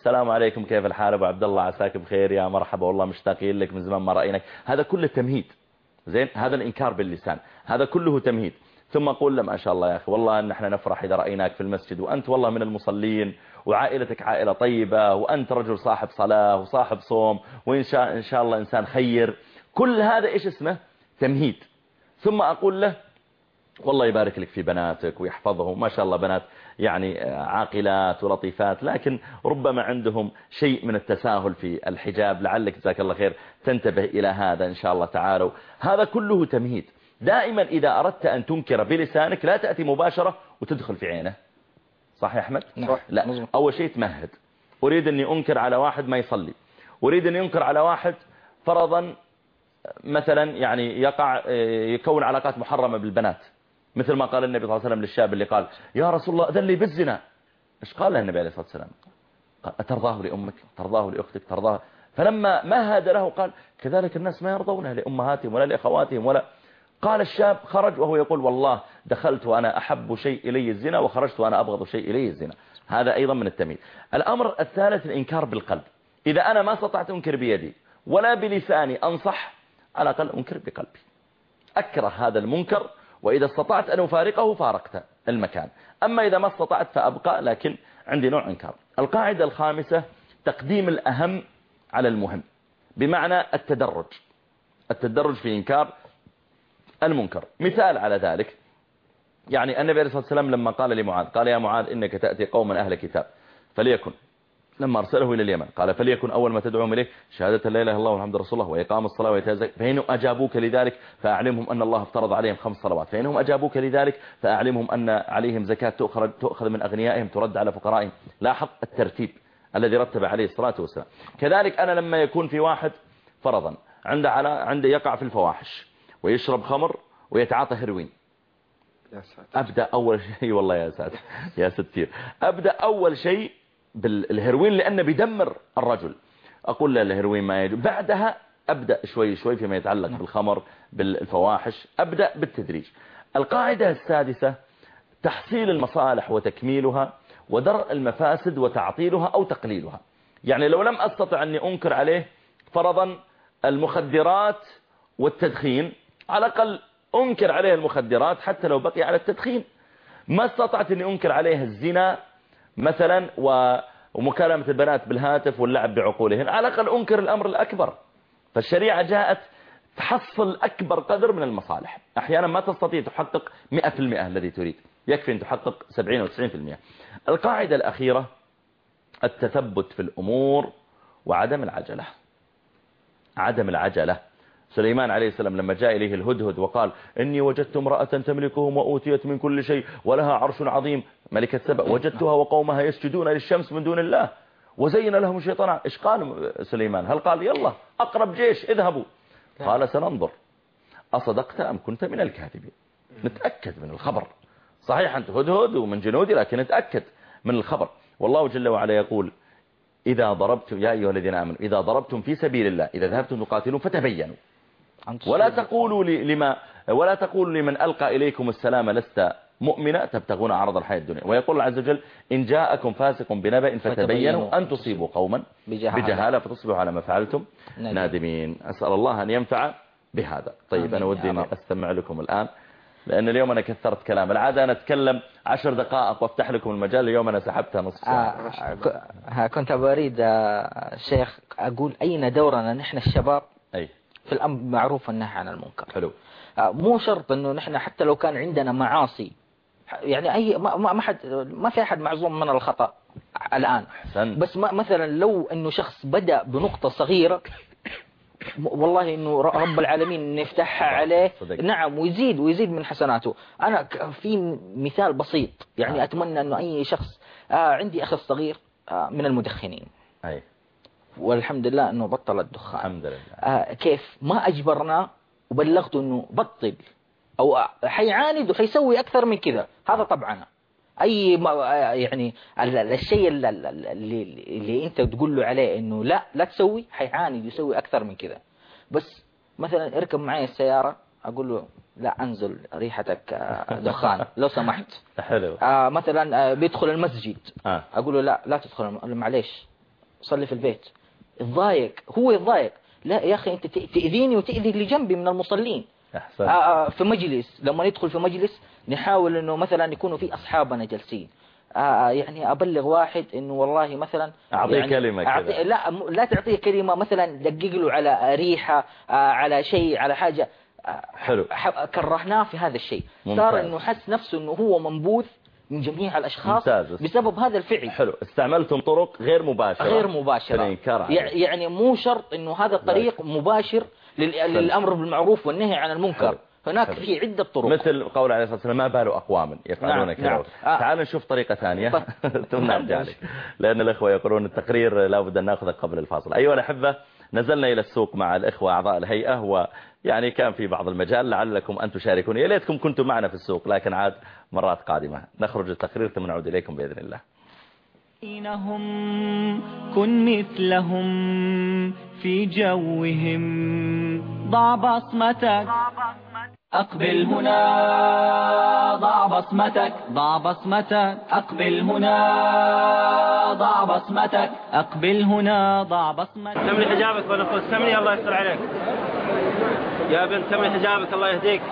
السلام عليكم كيف الحال أبو عبد الله عساك بخير يا مرحبا والله مشتاقين لك من زمان ما رأيناك. هذا كله تمهيد. زين هذا الإنكار باللسان هذا كله تمهيد. ثم أقول له ما شاء الله يا أخي والله أن احنا نفرح إذا رأيناك في المسجد وأنت والله من المصلين وعائلتك عائلة طيبة وأنت رجل صاحب صلاة وصاحب صوم وإن شاء الله إنسان خير. كل هذا إيش اسمه؟ تمهيد. ثم أقول له والله يبارك لك في بناتك ويحفظهم ما شاء الله بنات يعني عاقلات ولطيفات لكن ربما عندهم شيء من التساهل في الحجاب لعلك جزاك الله خير تنتبه إلى هذا إن شاء الله تعالى. هذا كله تمهيد. دائما إذا أردت أن تنكر بلسانك لا تأتي مباشرة وتدخل في عينه. صح يا أحمد؟ لا أول شيء تمهد. أريد أني أنكر على واحد ما يصلي أريد أن ينكر على واحد فرضا مثلا يعني يكون علاقات محرمة بالبنات مثل ما قال النبي صلى الله عليه وسلم للشاب اللي قال يا رسول الله أذن لي بالزنا. إيش قال له النبي عليه الصلاة والسلام؟ قال أترضاه لأمك ترضاه لأختك ترضاه. فلما مهد له قال كذلك الناس ما يرضونه لأمهاتهم ولا لأخواتهم ولا. قال الشاب خرج وهو يقول والله دخلت وأنا أحب شيء إلي الزنا وخرجت وأنا أبغض شيء إلي الزنا. هذا أيضا من التمييز. الأمر الثالث الإنكار بالقلب. إذا أنا ما استطعت أنكر بيدي ولا بلساني أنصح على الأقل أنكر بقلبي أكره هذا المنكر وإذا استطعت أن أفارقه فارقت المكان. أما إذا ما استطعت فأبقى لكن عندي نوع إنكار. القاعدة الخامسة تقديم الأهم على المهم بمعنى التدرج في إنكار المنكر. مثال على ذلك يعني النبي عليه الصلاة والسلام لما قال لمعاذ قال يا معاذ إنك تأتي قوما أهل كتاب فليكن لما أرسله إلى اليمن قال فليكن أول ما تدعوهم إليه شهادة لا إله إلا الله والحمد رسول الله وإقام الصلاة وإيتاء الزكاة فإنهم أجابوك لذلك فأعلمهم أن الله افترض عليهم 5 صلوات فإنهم أجابوك لذلك فأعلمهم أن عليهم زكاة تؤخذ من أغنيائهم ترد على فقرائهم. لاحظ الترتيب الذي رتب عليه الصلاة والسلام. كذلك أنا لما يكون في واحد فرضا عنده يقع في الفواحش ويشرب خمر ويتعاطى هيروين أبدأ أول شيء والله يا ساتر يا ستير أبدأ أول شيء بالهيروين لأنه بيدمر الرجل. أقول له الهيروين ما يجب بعدها أبدأ شوي شوي فيما يتعلق بالخمر بالفواحش أبدأ بالتدريج. القاعدة السادسة تحصيل المصالح وتكميلها ودرء المفاسد وتعطيلها أو تقليلها. يعني لو لم أستطع أني أنكر عليه فرضا المخدرات والتدخين على الأقل أنكر عليه المخدرات حتى لو بقي على التدخين. ما استطعت أني أنكر عليه الزنا مثلا ومكالمة البنات بالهاتف واللعب بعقولهن على الأقل أنكر الأمر الأكبر. فالشريعة جاءت تحصل أكبر قدر من المصالح. أحيانا ما تستطيع تحقق 100% الذي تريد يكفي أن تحقق 70 و 90%. القاعدة الأخيرة التثبت في الأمور وعدم العجلة. عدم العجلة. سليمان عليه السلام لما جاء إليه الهدهد وقال إني وجدت امرأة تملكهم وأوتيت من كل شيء ولها عرش عظيم ملكة سبأ وجدتها وقومها يسجدون للشمس من دون الله وزين لهم الشيطان. إيش قال سليمان؟ هل قال يلا أقرب جيش اذهبوا؟ قال سننظر أصدقت أم كنت من الكاذبين. نتأكد من الخبر. صحيح أنت هدهد ومن جنودي لكن نتأكد من الخبر. والله جل وعلا يقول إذا ضربتم يا أيها الذين آمنوا إذا ضربتم في سبيل الله إذا ذهبتم تقاتلون فتبينوا ولا تقولوا لمن ألقى إليكم السلام لست مؤمنا تبتغون عرض الحياة الدنيا. ويقول الله عز وجل إن جاءكم فاسق بنبأ فتبينوا أن تصيبوا قوما بجهالة فتصبحوا على ما فعلتم نادمين. أسأل الله أن ينفع بهذا. طيب أنا ودي أن أستمع لكم الآن لأن اليوم أنا كثرت كلام. العادة أنا أتكلم 10 دقائق وافتح لكم المجال. اليوم أنا سحبتها نصف ساعة. كنت أريد شيخ أقول أين دورنا نحن الشباب في الأمر معروف النهي عن المنكر. حلو. مو شرط إنه نحن حتى لو كان عندنا معاصي يعني أي ما في أحد معصوم من الخطأ الآن. بس مثلا لو إنه شخص بدأ بنقطة صغيرة والله إنه رب العالمين يفتحها عليه نعم ويزيد من حسناته. أنا في مثال بسيط يعني أتمنى إنه أي شخص عندي أخ صغير من المدخنين والحمد لله إنه بطل الدخان الحمد لله. كيف ما أجبرنا وبلغته إنه بطل أو حيعاند وحيسوي أكثر من كذا. هذا طبعا أي يعني الشيء اللي أنت تقول له عليه إنه لا تسوي حيعاند يسوي أكثر من كذا. بس مثلا اركب معي السيارة أقول له لا أنزل ريحتك دخان لو سمحت. حلو. مثلا بيدخل المسجد أقول له لا تدخل معليش صلي في البيت. هو يتضايق، لا يا أخي أنت تأذيني وتأذي اللي جنبي من المصلين. في مجلس لما ندخل في مجلس نحاول إنه مثلا يكونوا في أصحابنا جالسين، يعني أبلغ واحد إنه والله مثلا أعطيه يعني كلمة كذا. لا تعطيه كلمة، مثلا دقق له على ريحة، على شيء، على حاجة. حلو. كرهناه في هذا الشيء. صار إنه حس نفسه إنه هو منبوذ من جميع الأشخاص بسبب هذا الفعل. حلو. استعملتم طرق غير مباشرة. يعني مو شرط إنه هذا الطريق مباشر للأمر بالمعروف والنهي عن المنكر. هناك في عدة طرق، مثل قول عليه الصلاة والسلام ما بال أقوام يفعلون كذا. تعال نشوف طريقة ثانية ثم نرجع لك، لأن الأخوة يقولون التقرير لا بد أن نأخذه قبل الفاصل. أيها الأحبة، نزلنا إلى السوق مع الإخوة أعضاء الهيئة، ويعني كان في بعض المجال لعلكم أن تشاركون. يا ليتكم كنتم معنا في السوق، لكن عاد مرات قادمة. نخرج التقرير ثم نعود إليكم بإذن الله. كن مثلهم في جوهم، ضع بصمتك، أقبل هنا، ضع بصمتك، ضع بصمتك، أقبل هنا، ضع بصمتك، أقبل هنا، ضع بصمتك. تملي حجابك ونقول تملي، الله يستر عليك يا بنت، تملي حجابك الله يهديك.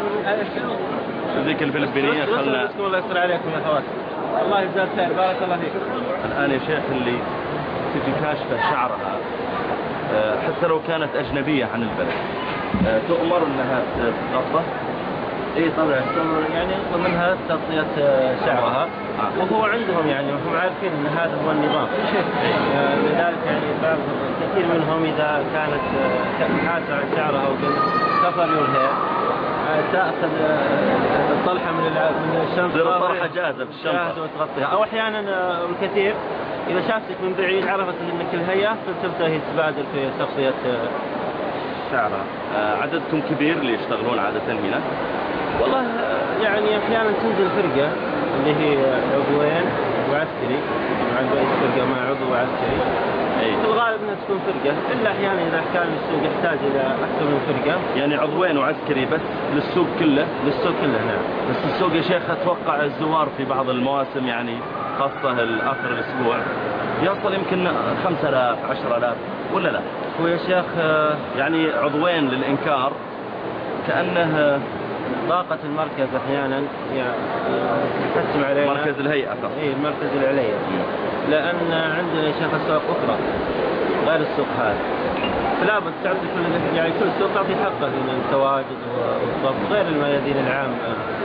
هذيك الفلبينية خلنا الله يستر عليكم يا أخوات، الله يجزاك خير، بارك الله فيك. الآن يا شيخ اللي تجي كاشفة شعرها حتى لو كانت أجنبية عن البلد تؤمر أنها تغطى. اي طبعا يعني يطلب منها تغطية شعرها، وهو عندهم يعني هم عارفين ان هذا هو النظام. لذلك يعني بعض كثير منهم اذا كانت حاسة عن شعرها وكفر يولها تأخذ الطلحة من الشمس، الطلحة جاهزة في الشمس وتغطيها. او احيانا الكثير اذا شافتك من بعيد عرفت انك الهيئة فتبتدي تبادر في تغطية شعرها. عددكم كبير اللي يشتغلون عادة هنا؟ والله يعني احيانا تنزل فرقة اللي هي عضوين وعسكري، مع بقية فرقة مع عضو وعسكري. في الغالب انها تكون فرقة، الا احيانا اذا كان السوق يحتاج الى اكثر من فرقة. يعني عضوين وعسكري بس للسوق كله؟ للسوق كله نعم. بس السوق يا شيخ اتوقع الزوار في بعض المواسم يعني خاصة الاخر الاسبوع يصل يمكن 5000 10,000 ولا لا؟ هو يا شيخ يعني عضوين للإنكار كأنه طاقة المركز أحيانا يعني تحتم علينا، مركز الهيئة فقط. إيه المركز العليا، لأن عندنا يا شيخ أسواق أخرى غير السوق هذا، فلا بد تعطي كل سوق تعطي حقه من التواجد والضبط غير الميادين العامة.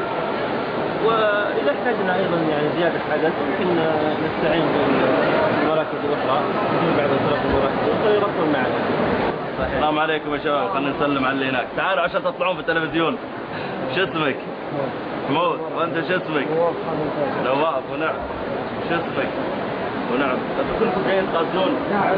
وإذا احتاجنا أيضا يعني زيادة عدد ممكن نستعين بالمراكز الأخرى، بعض الفرق المراكز الأخرى يغطون معنا. السلام عليكم يا شباب، خلينا نسلم على اللي هناك. تعالوا عشان تطلعون في التلفزيون. شو اسمك؟ محمود. وأنت شو اسمك؟ نواف. ونعم. شو اسمك؟ ونعم. كلكم جايين تغزون.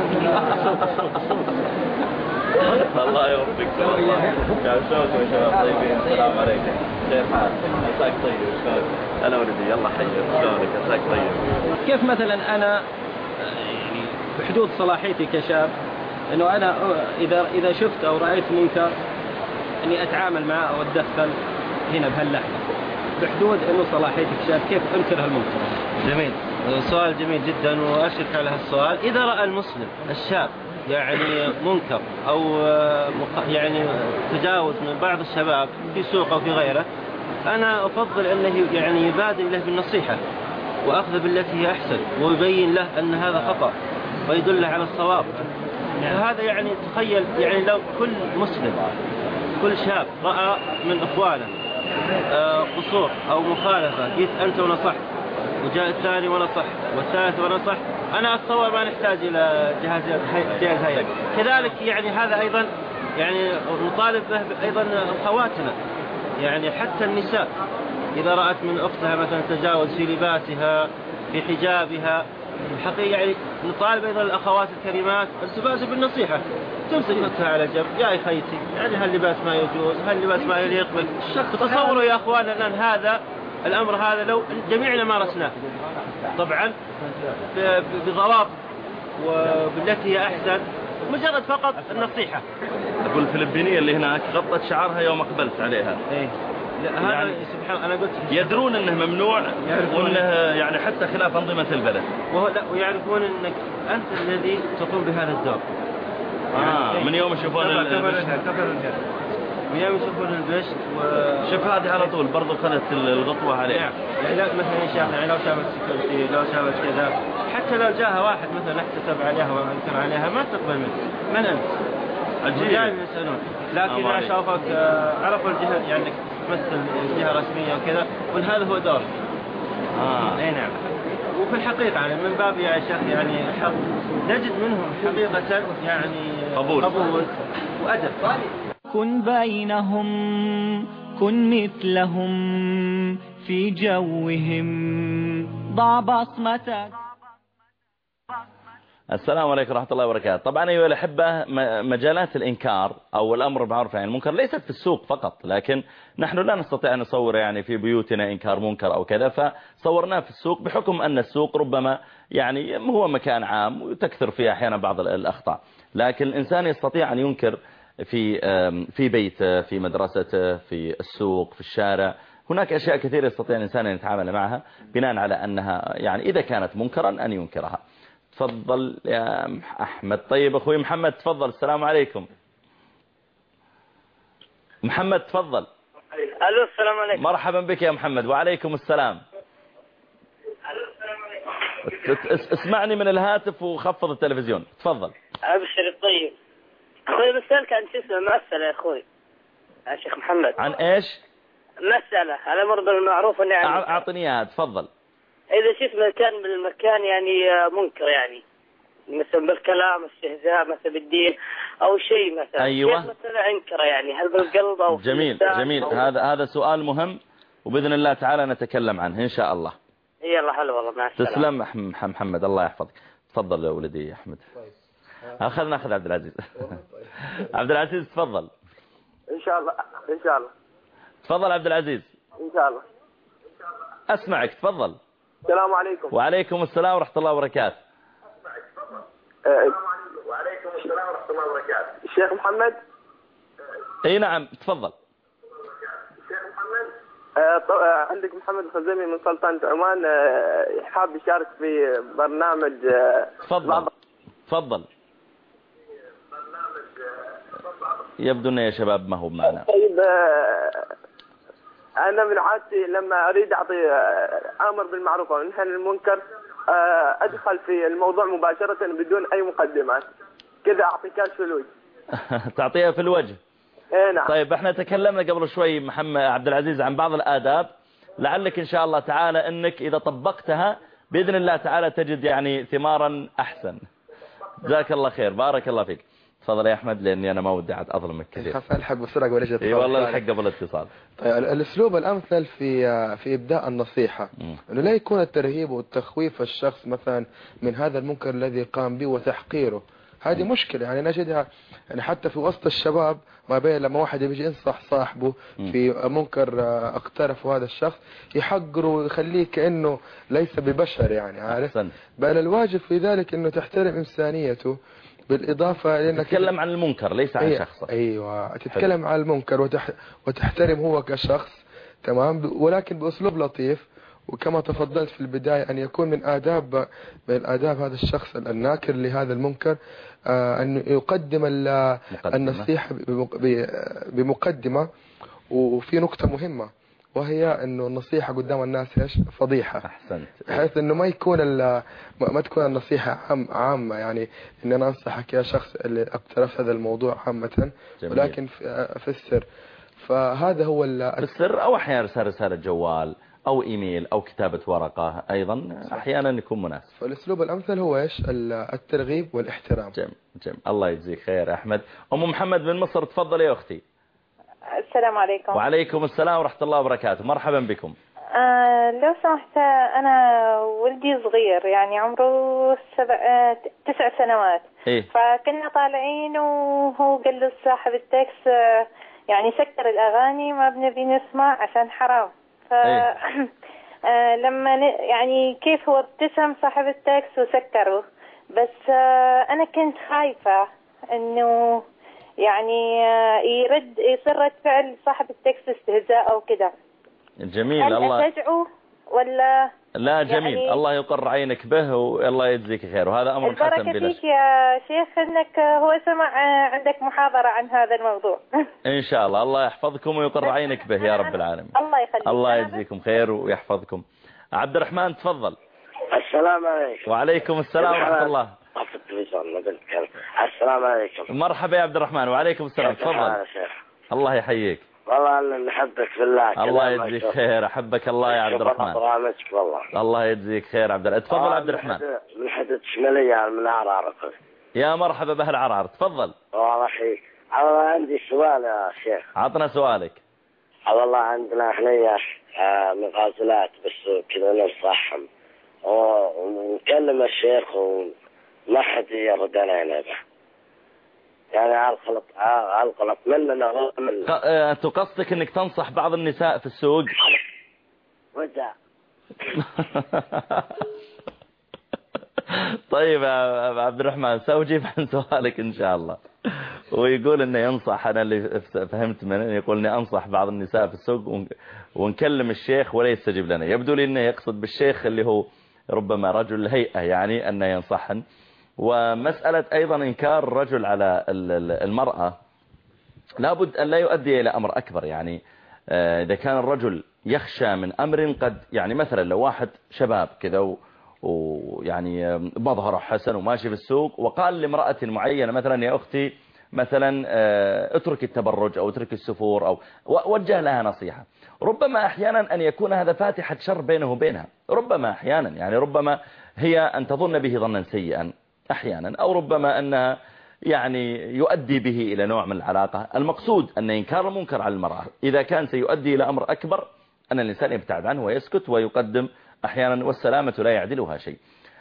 الله يوفقكم. شلونكم يا شباب؟ طيبين؟ السلام عليكم. كيف حالك؟ عساك طيب. شلونك؟ هلا ولدي، يلا حي. شلونك؟ عساك طيب. كيف مثلا أنا يعني بحدود صلاحيتي كشاب إنه أنا إذا شفت أو رأيت منكر إني أتعامل معه أو أتدخل هنا بهاللحظة بحدود إنه صلاحيتي كشاب، كيف أنكر هالمنكر؟ جميل، سؤال جميل جدا وأشكر على هالسؤال. إذا رأى المسلم الشاب يعني منكر أو يعني تجاوز من بعض الشباب في سوق أو في غيره، أنا أفضل أنه يعني يبادر له بالنصيحة وأخذ بالتي هي أحسن، ويبين له أن هذا خطأ ويدله على الصواب. هذا يعني تخيل يعني لو كل مسلم كل شاب رأى من إخوانه قصور أو مخالفة، جيت أنت ونصحت وجاء الثاني ونصح والثالث ونصح، أنا أتصور ما نحتاج إلى جهاز هيئة. كذلك يعني هذا أيضا يعني نطالب به أيضا أخواتنا، يعني حتى النساء إذا رأت من أختها مثلا تجاوز في لباسها في حجابها الحقيقة، يعني نطالب أيضا الأخوات الكريمات أن تبادر بالنصيحة، تمسك أختها على جنب، يا أخيتي يعني هاللباس ما يجوز، هاللباس ما يليق بك. تصوروا يا أخواننا الآن هذا الأمر هذا لو جميعنا مارسناه طبعا بضوابط وبالتي هي أحسن، مجرد فقط النصيحة. أقول الفلبينية اللي هناك غطت شعرها يوم أقبلت عليها. إيه؟ لا هذا يعني سبحان الله أنا قلت يدرون أنه ممنوع وأنه يعني حتى خلاف أنظمة البلد. لا ويعرفون أنك أنت الذي تقوم بهذا الدور. من يوم يشوفون من يوم يشوفون البشت شوف هذه على طول برضو خذت الغطوة عليها. يعني لا مثلا شافنا يعني لو شافت سكيورتي لو شافت كذا حتى لو جاها واحد مثلا احتسب عليها وانكر عليها ما تقبل منه. من أنت؟ عجيب. دائما يسألون لكن إذا شافك عرفوا الجهة يعني انك تمثل جهة رسمية وكذا وهذا هو دور. اي نعم. وفي الحقيقة يعني من باب يا شيخ يعني حق نجد منهم حقيقة يعني قبول وأدب. كن بينهم كن مثلهم في جوهم ضع بصمتك. السلام عليكم ورحمة الله وبركاته. طبعا أيها الأحبة مجالات الإنكار أو الأمر بالمعروف والنهي عن المنكر ليست في السوق فقط، لكن نحن لا نستطيع أن نصور يعني في بيوتنا إنكار منكر أو كذا، فصورناه في السوق بحكم أن السوق ربما يعني هو مكان عام وتكثر فيه أحيانا بعض الأخطاء، لكن الإنسان يستطيع أن ينكر في بيته، في مدرسته، في السوق، في الشارع. هناك أشياء كثيرة يستطيع الإنسان أن يتعامل معها بناء على أنها يعني إذا كانت منكرا أن ينكرها. تفضل يا أحمد. طيب أخوي محمد تفضل. السلام عليكم. محمد تفضل. ألو السلام عليكم. مرحبا بك يا محمد. وعليكم السلام. اسمعني من الهاتف وخفض التلفزيون. تفضل. أبشر. طيب أخوي بسألك عن اسمه مسألة يا أخوي يا شيخ محمد. عن إيش؟ مسألة على الأمر بالمعروف والنهي عن المنكر. أعطني إياها. تفضل. إذا شفت مكان بالمكان يعني منكر يعني مثلا بالكلام استهزاء مثلا بالدين أو شيء مثلا. أيوة. كيف مثلا أنكره يعني هل بالقلب أو جميل جميل. هذا سؤال مهم وبإذن الله تعالى نتكلم عنه إن شاء الله. يلا حلو والله. مع السلامة. تسلم محمد الله يحفظك. تفضل يا ولدي يا أحمد. ناخذ عبد العزيز. عبد العزيز تفضل. إن شاء الله إن شاء الله. تفضل عبد العزيز. إن شاء الله. أسمعك تفضل. السلام عليكم. وعليكم السلام ورحمة الله وبركاته. وعليكم السلام ورحمة الله وبركاته. الشيخ محمد. اي نعم تفضل. الشيخ محمد. عندك محمد الخزيمي من سلطنة عمان حاب يشارك في برنامج. تفضل. يبدو أن يا شباب ما هو معنا. طيب أنا من عادتي لما أريد أعطي أمر بالمعروف والنهي عن المنكر أدخل في الموضوع مباشرة بدون أي مقدمات كذا أعطي كاش في الوجه. تعطيها في الوجه. إيه نعم. طيب احنا تكلمنا قبل شوي محمد عبد العزيز عن بعض الآداب، لعلك إن شاء الله تعالى أنك إذا طبقتها بإذن الله تعالى تجد يعني ثمارا أحسن. جزاك الله خير. بارك الله فيك. تفضل يا أحمد لأني أنا ما ودي أظلمك كثير. خاف ألحق بسرعة ولا اي والله الحق قبل الاتصال. طيب الأسلوب الأمثل في إبداء النصيحة إنه لا يكون الترهيب والتخويف الشخص مثلا من هذا المنكر الذي قام به وتحقيره. هذه مشكلة يعني نجدها يعني حتى في وسط الشباب ما بين لما واحد يجي ينصح صاحبه في منكر اقترفه هذا الشخص يحقره ويخليه كأنه ليس ببشر يعني عارف. بل الواجب في ذلك إنه تحترم إنسانيته بالإضافة لأنك تتكلم عن المنكر ليس عن شخصه. أيوة تتكلم عن المنكر وتحترم هو كشخص تمام، ولكن بأسلوب لطيف. وكما تفضلت في البداية أن يكون من الآداب هذا الشخص الناكر لهذا المنكر أن يقدم النصيحة بمقدمة. وفي نقطة مهمة وهي أنه النصيحة قدام الناس إيش فضيحة. أحسنت. بحيث أنه ما تكون النصيحة عامة يعني أن أنا أنصحك يا شخص اللي اقترفت هذا الموضوع عامة. جميل. ولكن في السر. فهذا هو في السر أو أحيانا رسالة جوال أو إيميل أو كتابة ورقة أيضا أحيانا يكون مناسب. فالأسلوب الأمثل هو إيش الترغيب والاحترام. جميل. الله يجزيك خير أحمد. أم محمد من مصر تفضل يا أختي. السلام عليكم. وعليكم السلام ورحمة الله وبركاته. مرحبا بكم. لو سمحت أنا ولدي صغير يعني عمره 9 سنوات. إيه؟ فكنا طالعين وهو قال له صاحب التاكس يعني سكر الأغاني ما بنبي نسمع عشان حرام. إيه؟ لما يعني كيف هو ابتسم صاحب التاكس وسكره. بس أنا كنت خايفة إنه يعني يرد يصير رد فعل صاحب التكست استهزاء أو كده. جميل. هل الله أشجعه ولا لا؟ جميل يعني الله يقر عينك به والله يجزيك خير، وهذا أمر حسن بلا شك. البركة فيك يا شيخ أنك هو سمع عندك محاضرة عن هذا الموضوع. إن شاء الله الله يحفظكم ويقر عينك به يا رب العالمين. الله يخليك. الله يجزيكم خير ويحفظكم. عبد الرحمن تفضل. السلام عليكم. وعليكم السلام ورحمة الله. السلام عليكم. مرحبا يا عبد الرحمن. وعليكم السلام. تفضل. الله يحييك. والله نحبك في الله. الله يجزيك خير. أحبك الله يا عبد الرحمن. والله الله يجزيك خير عبد الرحمن. تفضل عبد الرحمن. من حدث شمالية من عرعر. يا مرحبا بأهل عرعر. تفضل. والله حيك. والله عندي سؤال يا شيخ. عطنا سؤالك. والله عندنا احنا مغازلات بس كذا ننصحهم ونكلم الشيخ وما حد يرد علينا به. يعني عالقلط مننا أنت قصدك أنك تنصح بعض النساء في السوق؟ وجع. طيب يا عبد الرحمن سأجيب عن سؤالك إن شاء الله. ويقول أنه ينصح، أنا اللي فهمت منه يقول أني أنصح بعض النساء في السوق ونكلم الشيخ ولا يستجيب لنا. يبدو لي أنه يقصد بالشيخ اللي هو ربما رجل هيئة، يعني أنه ينصحن. ومسألة أيضا إنكار الرجل على المرأة لابد أن لا يؤدي إلى أمر أكبر. يعني إذا كان الرجل يخشى من أمر قد يعني مثلا لو واحد شباب كذا ويعني مظهره حسن وماشي في السوق وقال لامرأة معينة مثلا يا أختي مثلا اترك التبرج أو اترك السفور أو وجه لها نصيحة، ربما أحيانا أن يكون هذا فاتحة شر بينه وبينها. ربما أحيانا يعني ربما هي أن تظن به ظنا سيئا أحيانا، أو ربما أنها يعني يؤدي به إلى نوع من العلاقة. المقصود أن إنكار المنكر على المرأة إذا كان سيؤدي إلى أمر أكبر أن الإنسان يبتعد عنه ويسكت ويقدم أحيانا، والسلامة لا يعدلها شيء.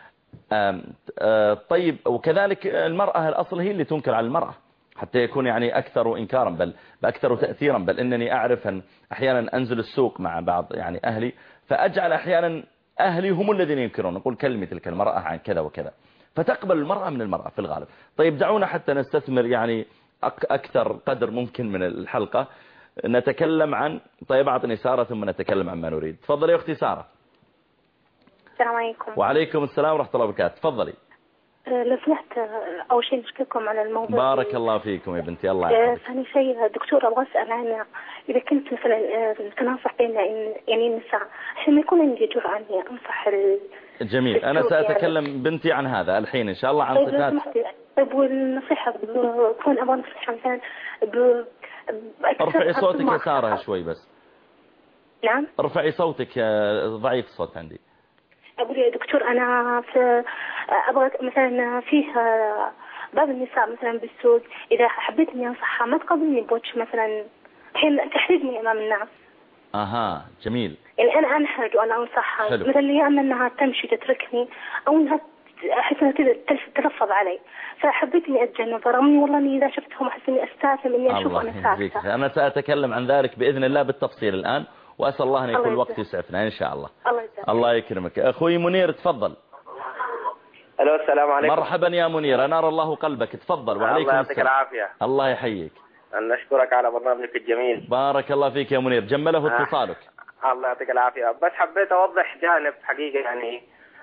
طيب وكذلك المرأة الأصل هي اللي تنكر على المرأة حتى يكون يعني أكثر إنكارا بل أكثر تأثيرا. بل إنني أعرف أن أحيانا أنزل السوق مع بعض يعني أهلي فأجعل أحيانا أهلي هم الذين ينكرون، نقول كلمة تلك المرأة عن كذا وكذا، فتقبل المرأة من المرأة في الغالب. طيب دعونا حتى نستثمر يعني أكثر قدر ممكن من الحلقة نتكلم عن، طيب أعطني سارة ثم نتكلم عن ما نريد. تفضلي يا أختي سارة. السلام عليكم. وعليكم السلام ورحمة الله وبركاته. تفضلي. لو سمحت أول شيء نشكركم على الموضوع. بارك الله فيكم يا بنتي. الله يحفظك. ثاني شيء دكتور أبغى أسأل عن إذا كنت مثلا تناصح بين يعني النساء عشان ما يكون عندي جرأة إني أنصح جميل. أنا سأتكلم يعني بنتي عن هذا الحين إن شاء الله عن صفات. طيب والنصيحة بكون أبغى نصيحة مثلا ارفعي صوتك يا سارة شوي بس. نعم. ارفعي صوتك، ضعيف الصوت عندي. أقول يا دكتور أنا أبغى مثلا فيه بعض النساء مثلا بالسوق إذا حبيت إني أنصحها ما تقبلني بوجه مثلا الحين تحرجني أمام الناس. أها جميل. يعني أنا أنحرج وأنا أنصحها مثلا يا أما أنها تمشي تتركني أو أنها أحس أنها تلفظ علي، فحبيت إني أتجنب رغم والله إني إذا شفتهم أحس إني أستاثم إني أشوف أنا ساكتة. أنا سأتكلم عن ذلك بإذن الله بالتفصيل الآن، وأسأل الله أن يكون الوقت يسعفنا إن شاء الله. الله يكرمك. أخوي منير تفضل. ألو السلام عليكم. مرحبا يا منير، أنار الله قلبك. تفضل. وعليكم الله يعطيك العافية. الله يحييك. نشكرك على برنامجك الجميل. بارك الله فيك يا منير، جمله اتصالك. الله يعطيك العافية. بس حبيت أوضح جانب حقيقة يعني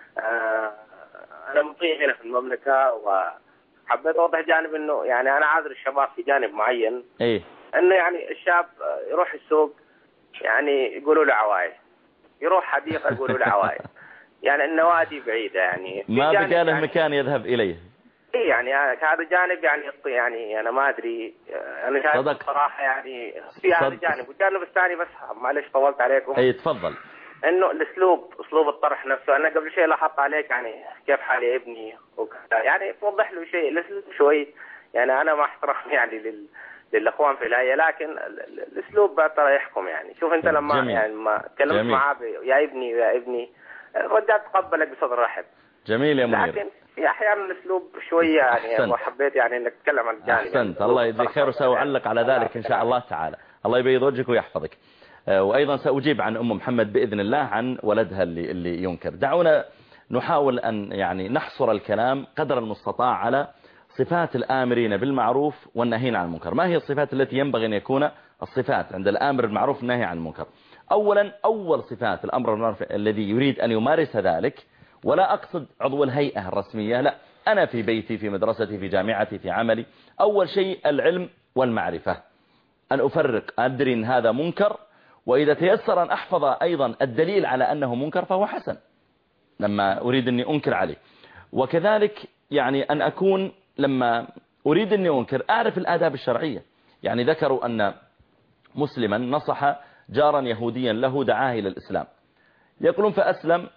أنا مقيم هنا في المملكة، وحبيت أوضح جانب إنه يعني أنا عاذر الشباب في جانب معين. إيه. إنه يعني الشاب يروح السوق يعني يقولوا له عوايد، يروح حديقة يقولوا له عوايد، يعني النوادي بعيدة يعني ما بقى له يعني مكان يذهب إليه. إيه يعني هذا جانب يعني أنا ما أدري، أنا شايف صراحة يعني في هذا جانب. والجانب الثاني بس معلش طولت عليكم. أي تفضل. إنه أسلوب الطرح نفسه. أنا قبل شيء لاحظت عليك يعني كيف حال ابني وكذا، يعني توضح له شيء الأسلوب شوي. يعني أنا مع احترامي يعني للأخوان في الهيئة، لكن الأسلوب ترى يحكم. يعني شوف أنت لما جميل. يعني ما تكلمت معاه يا ابني الرجال تقبلك بصدر رحب. جميل يا منير. لكن في أحيانا الأسلوب شوية يعني وحبيت يعني إنك تتكلم عن الجانب. أحسنت. الله يجزيك خير، وسأعلق على ذلك إن شاء الله تعالى. الله يبيض وجهك ويحفظك. وأيضا سأجيب عن أم محمد بإذن الله عن ولدها اللي ينكر. دعونا نحاول أن يعني نحصر الكلام قدر المستطاع على صفات الآمرين بالمعروف والنهين عن المنكر. ما هي الصفات التي ينبغي أن يكون الصفات عند الآمر بالمعروف والنهي عن المنكر؟ أولا، أول صفات الأمر بالمعروف الذي يريد أن يمارس ذلك، ولا أقصد عضو الهيئة الرسمية، لا، أنا في بيتي، في مدرستي، في جامعتي، في عملي، أول شيء العلم والمعرفة، أن أفرق، أدري أن هذا منكر، وإذا تيسر أن أحفظ أيضا الدليل على أنه منكر فهو حسن لما أريد أني أنكر عليه. وكذلك يعني أن أكون لما أريد أني أنكر أعرف الآداب الشرعية. يعني ذكروا أن مسلما نصح جارا يهوديا له دعاه إلى الإسلام، يقولون فأسلم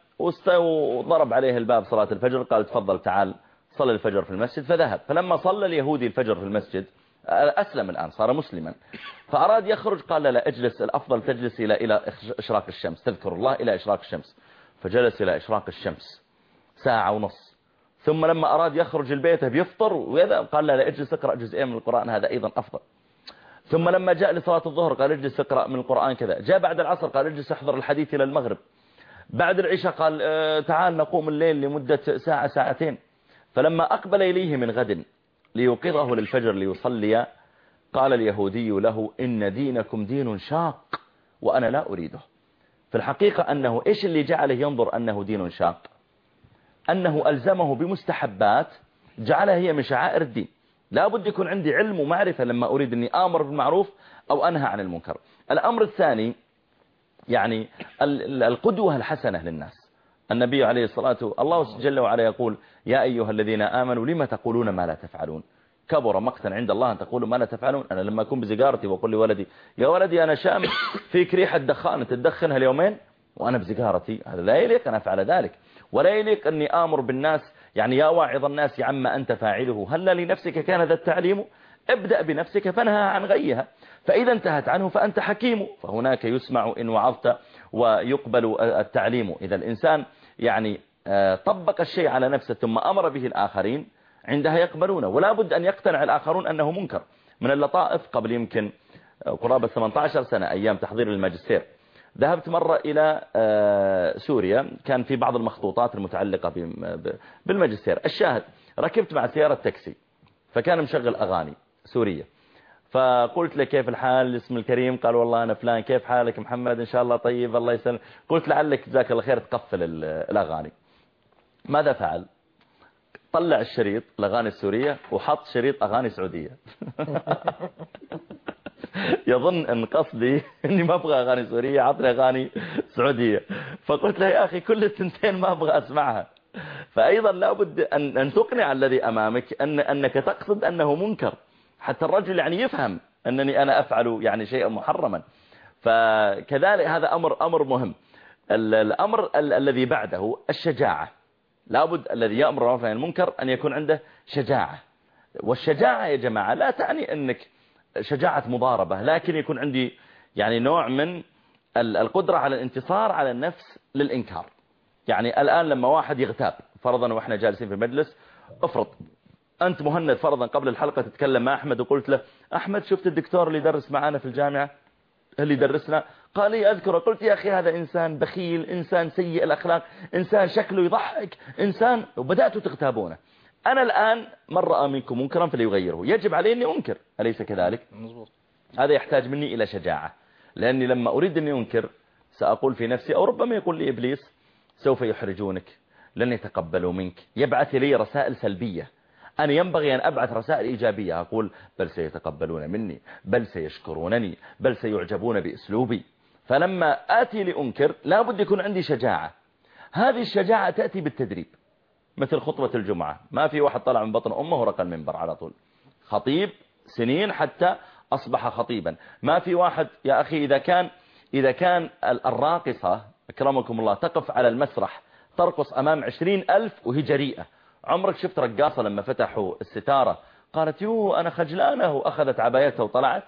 وضرب عليه الباب صلاة الفجر، قال تفضل تعال صلى الفجر في المسجد، فذهب. فلما صلى اليهودي الفجر في المسجد أسلم، الآن صار مسلما، فأراد يخرج، قال لا اجلس، الأفضل تجلس إلى إشراق الشمس، تذكر الله إلى إشراق الشمس. فجلس إلى إشراق الشمس ساعة ونص، ثم لما أراد يخرج البيت بيفطر ويذهب، قال لا اجلس اقرأ جزئين من القرآن، هذا أيضا أفضل. ثم لما جاء لصلاة الظهر قال اجلس اقرأ من القرآن كذا. جاء بعد العصر قال اجلس احضر الحديث إلى المغرب. بعد العشاء قال تعال نقوم الليل لمدة ساعة ساعتين. فلما أقبل إليه من غد ليوقظه للفجر ليصلي، قال اليهودي له إن دينكم دين شاق وأنا لا أريده. في الحقيقة أنه إيش اللي جعله ينظر أنه دين شاق؟ أنه ألزمه بمستحبات جعلها هي من شعائر الدين. لا بد يكون عندي علم ومعرفة لما أريد أني آمر بالمعروف أو أنهى عن المنكر. الأمر الثاني يعني القدوة الحسنة للناس. النبي عليه الصلاة والسلام الله جل وعلا يقول يا أيها الذين آمنوا لما تقولون ما لا تفعلون، كبر مقتا عند الله أن تقولوا ما لا تفعلون. أنا لما أكون بزجارتي وأقول لولدي يا ولدي أنا شام فيك ريحة دخان تدخنها اليومين وأنا بزجارتي، هذا لا يليق أن أفعل ذلك، ولا يليق أني آمر بالناس يعني يا واعظ الناس عما أنت فاعله هل لنفسك كان ذا التعليم، ابدأ بنفسك فانهى عن غيها، فإذا انتهت عنه فأنت حكيم، فهناك يسمع إن وعظت ويقبل التعليم. إذا الإنسان يعني طبق الشيء على نفسه ثم أمر به الآخرين عندها يقبلونه، ولا بد أن يقتنع الآخرون أنه منكر. من اللطائف قبل يمكن قرابة 18 سنة أيام تحضير الماجستير ذهبت مرة إلى سوريا، كان في بعض المخطوطات المتعلقة بالماجستير. الشاهد ركبت مع سيارة تاكسي فكان مشغل أغاني سورية، فقلت له كيف الحال اسم الكريم؟ قال والله أنا فلان. كيف حالك محمد؟ إن شاء الله طيب الله يسلم. قلت لعلك جزاك الله خير تقفل الأغاني. ماذا فعل؟ طلع الشريط الأغاني السورية وحط شريط أغاني سعودية. يظن أن قصدي أني ما أبغى أغاني سورية، عطني أغاني سعودية. فقلت له يا أخي كل التنتين ما أبغى أسمعها. فأيضا لابد أن تقنع الذي أمامك أنك تقصد أنه منكر، حتى الرجل يعني يفهم أنني أنا أفعل يعني شيئا محرما. فكذلك هذا أمر مهم. الأمر الذي بعده الشجاعة، لابد الذي يأمر بالمعروف والنهي عن المنكر أن يكون عنده شجاعة. والشجاعة يا جماعة لا تعني أنك شجاعة مضاربة، لكن يكون عندي يعني نوع من القدرة على الانتصار على النفس للإنكار. يعني الآن لما واحد يغتاب فرضا وإحنا جالسين في المجلس، افرض أنت مهند فرضا قبل الحلقة تتكلم مع أحمد وقلت له أحمد شفت الدكتور اللي درس معنا في الجامعة اللي درسنا؟ قال لي أذكره. قلت يا أخي هذا إنسان بخيل، إنسان سيء الأخلاق، إنسان شكله يضحك، إنسان، وبدأتوا تغتابونه. أنا الآن من رأى منكم منكرا فليغيره، يجب علي أني أنكر، أليس كذلك؟ مظبوط. هذا يحتاج مني إلى شجاعة، لأني لما أريد أني أنكر سأقول في نفسي أو ربما يقول لي إبليس سوف يحرجونك، لن يتقبلوا منك، يبعث لي رسائل سلبية. أنا ينبغي أن أبعث رسائل إيجابية، أقول بل سيتقبلون مني، بل سيشكرونني، بل سيعجبون بأسلوبي. فلما آتي لأنكر لابد يكون عندي شجاعة. هذه الشجاعة تأتي بالتدريب، مثل خطبة الجمعة، ما في واحد طلع من بطن أمه ورقى المنبر على طول، خطيب سنين حتى أصبح خطيبا. ما في واحد يا أخي إذا كان الراقصة أكرمكم الله تقف على المسرح ترقص أمام 20,000 وهي جريئة. عمرك شفت رقاصة لما فتحوا الستارة قالت يو أنا خجلانة وأخذت عبايتها وطلعت؟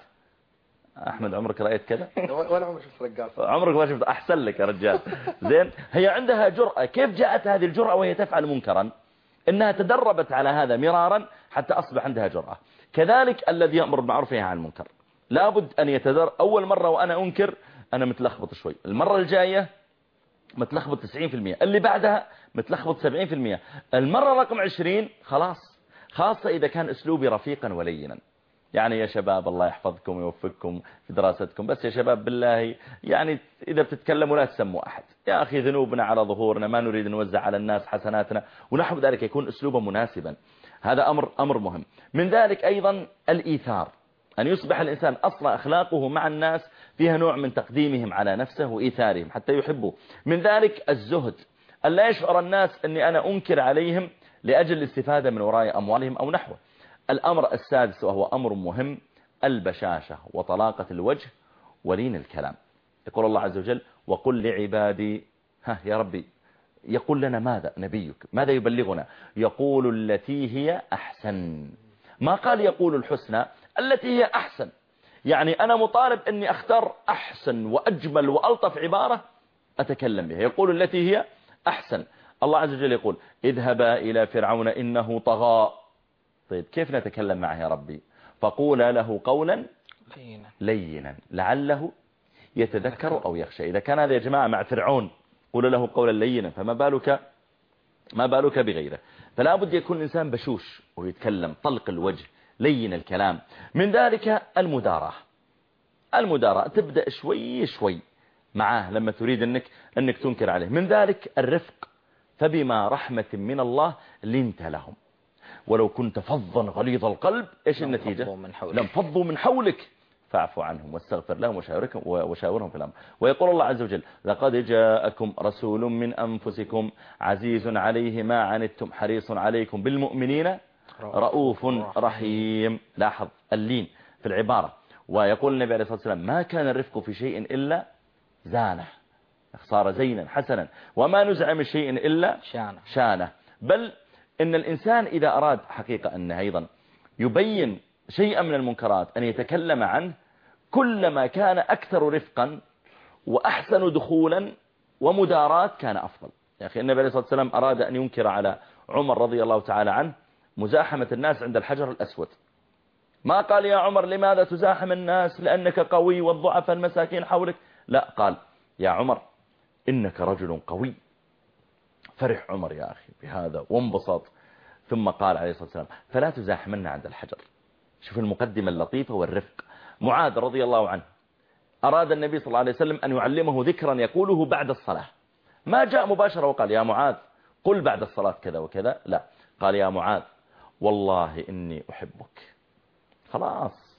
أحمد عمرك رأيت كذا؟ ولا عمرك شفت رقاصة؟ عمرك ما شفت؟ أحسن لك يا رجال. زين، هي عندها جرأة. كيف جاءت هذه الجرأة وهي تفعل منكرا؟ إنها تدربت على هذا مرارا حتى أصبح عندها جرأة. كذلك الذي يأمر بالمعروف وينهى عن المنكر لابد أن يتدرب. أول مرة وأنا أنكر أنا متلخبط شوي، المرة الجاية متلخبط 90%، اللي بعدها متلخبط 70%، المرة رقم 20 خلاص خاصة إذا كان أسلوبي رفيقا ولينا. يعني يا شباب الله يحفظكم ويوفقكم في دراستكم، بس يا شباب بالله يعني إذا بتتكلموا لا تسموا أحد، يا أخي ذنوبنا على ظهورنا، ما نريد نوزع على الناس حسناتنا، ونحو ذلك يكون أسلوبا مناسبا. هذا أمر مهم. من ذلك أيضا الإيثار، أن يصبح الإنسان أصلا أخلاقه مع الناس فيها نوع من تقديمهم على نفسه وإيثارهم حتى يحبوا. من ذلك الزهد، أن لا يشعر الناس أني أنا أنكر عليهم لأجل الاستفادة من وراء أموالهم أو نحوه. الأمر السادس وهو أمر مهم، البشاشة وطلاقة الوجه ولين الكلام. يقول الله عز وجل وقل لعبادي، يا ربي يقول لنا ماذا نبيك، ماذا يبلغنا؟ يقول التي هي أحسن، ما قال يقول الحسنى، التي هي أحسن. يعني أنا مطالب أني أختار أحسن وأجمل وألطف عبارة أتكلم بها. يقول التي هي أحسن. الله عز وجل يقول اذهبا إلى فرعون إنه طغى. طيب كيف نتكلم معه يا ربي؟ فقولا له قولا لينا لعله يتذكر أو يخشى. إذا كان هذا يا جماعة مع فرعون قول له قولا لينا، فما بالك بغيره. فلا بد يكون الإنسان بشوش ويتكلم طلق الوجه لين الكلام. من ذلك المداراة تبدأ شوي شوي معاه لما تريد أنك تنكر عليه. من ذلك الرفق، فبما رحمة من الله لنت لهم ولو كنت فظا غليظ القلب إيش النتيجة؟ لم فضوا من حولك فاعفوا عنهم واستغفر لهم وشاورهم في الأمر. ويقول الله عز وجل لقد جاءكم رسول من أنفسكم عزيز عليه ما عنتم حريص عليكم بالمؤمنين رؤوف رحيم. لاحظ اللين في العبارة. ويقول النبي عليه الصلاة والسلام ما كان الرفق في شيء إلا زانه، صار زينا حسنا، وما نزع من شيء إلا شانه. بل إن الإنسان إذا أراد حقيقة أنه أيضا يبين شيئا من المنكرات أن يتكلم عنه، كلما كان أكثر رفقا وأحسن دخولا ومدارات كان أفضل. يا أخي النبي عليه الصلاة والسلام أراد أن ينكر على عمر رضي الله تعالى عنه مزاحمة الناس عند الحجر الأسود. ما قال يا عمر لماذا تزاحم الناس لأنك قوي والضعف المساكين حولك، لا، قال يا عمر إنك رجل قوي. فرح عمر يا أخي بهذا وانبسط، ثم قال عليه الصلاة والسلام فلا تزاحمنا عند الحجر. شوف المقدمة اللطيفة والرفق. معاذ رضي الله عنه أراد النبي صلى الله عليه وسلم أن يعلمه ذكرا يقوله بعد الصلاة، ما جاء مباشرة وقال يا معاذ قل بعد الصلاة كذا وكذا، لا، قال يا معاذ والله إني أحبك. خلاص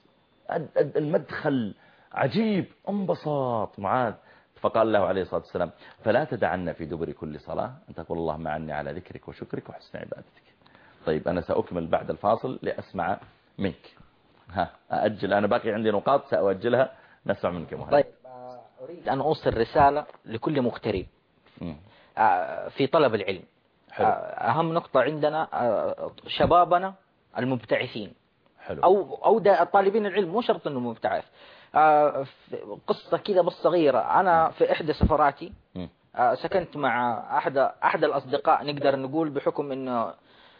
المدخل عجيب، انبسط معاذ. فقال له عليه الصلاة والسلام فلا تدعنا في دبر كل صلاة أن تقول اللهم أعني على ذكرك وشكرك وحسن عبادتك. طيب أنا سأكمل بعد الفاصل لأسمع منك. أأجل، أنا باقي عندي نقاط سأؤجلها، نسمع منك مهند. طيب أريد أن أوصل رسالة لكل مغترب في طلب العلم. حلو. أهم نقطة عندنا شبابنا المبتعثين. حلو. أو طالبين العلم، مو شرط أنه مبتعث. قصة كذا بس صغيرة. أنا في إحدى سفراتي سكنت مع أحد الأصدقاء، نقدر نقول بحكم أنه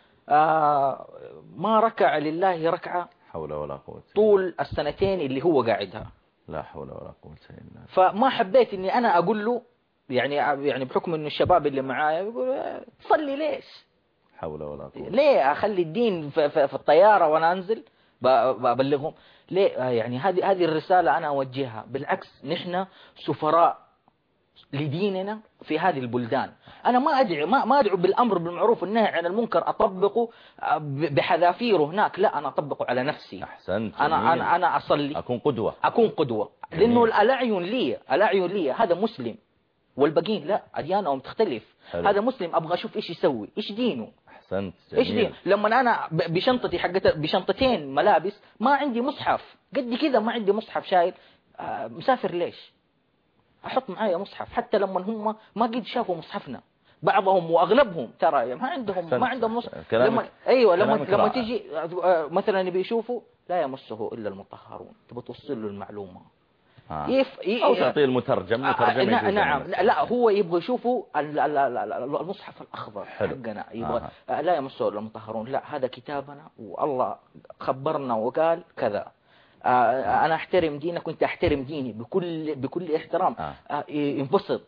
ما ركع لله ركعة حول ولا قوة طول السنتين اللي هو قاعدها. لا حول ولا قوة إلا بالله. فما حبيت أني أنا أقول له يعني بحكم أنه الشباب اللي معايا يقول تصلي ليش؟ حول ولا قوة. ليه أخلي الدين في الطيارة وأنا أنزل بأبلغهم؟ ليه؟ يعني هذه الرسالة أنا أوجهها. بالعكس نحن سفراء لديننا في هذه البلدان. أنا ما أدعو بالأمر بالمعروف والنهي عن المنكر أطبقه بحذافيره هناك، لا، أنا أطبقه على نفسي. أحسنت. أنا أصلي، أكون قدوة. لأنه الأعين لي هذا مسلم والباقيين لا، أديانهم تختلف. حلو. هذا مسلم أبغى أشوف إيش يسوي، إيش دينه. أحسنت. إيش دينه. لما أنا بشنطتي بشنطتين ملابس ما عندي مصحف قد كذا، ما عندي مصحف شايل، مسافر ليش أحط معايا مصحف؟ حتى لما هم ما قد شافوا مصحفنا، بعضهم وأغلبهم ترى ما عندهم مصحف. لما تيجي مثلا بيشوفوا لا يمسه إلا المطهرون، تبى توصل له المعلومة. أو تعطيه المترجم. نعم. لا، هو يبغى يشوفوا المصحف الأخضر حقنا، يبغى لا يمسه إلا المطهرون. لا، هذا كتابنا والله خبرنا وقال كذا. أنا أحترم دينك وأنت أحترم ديني بكل احترام.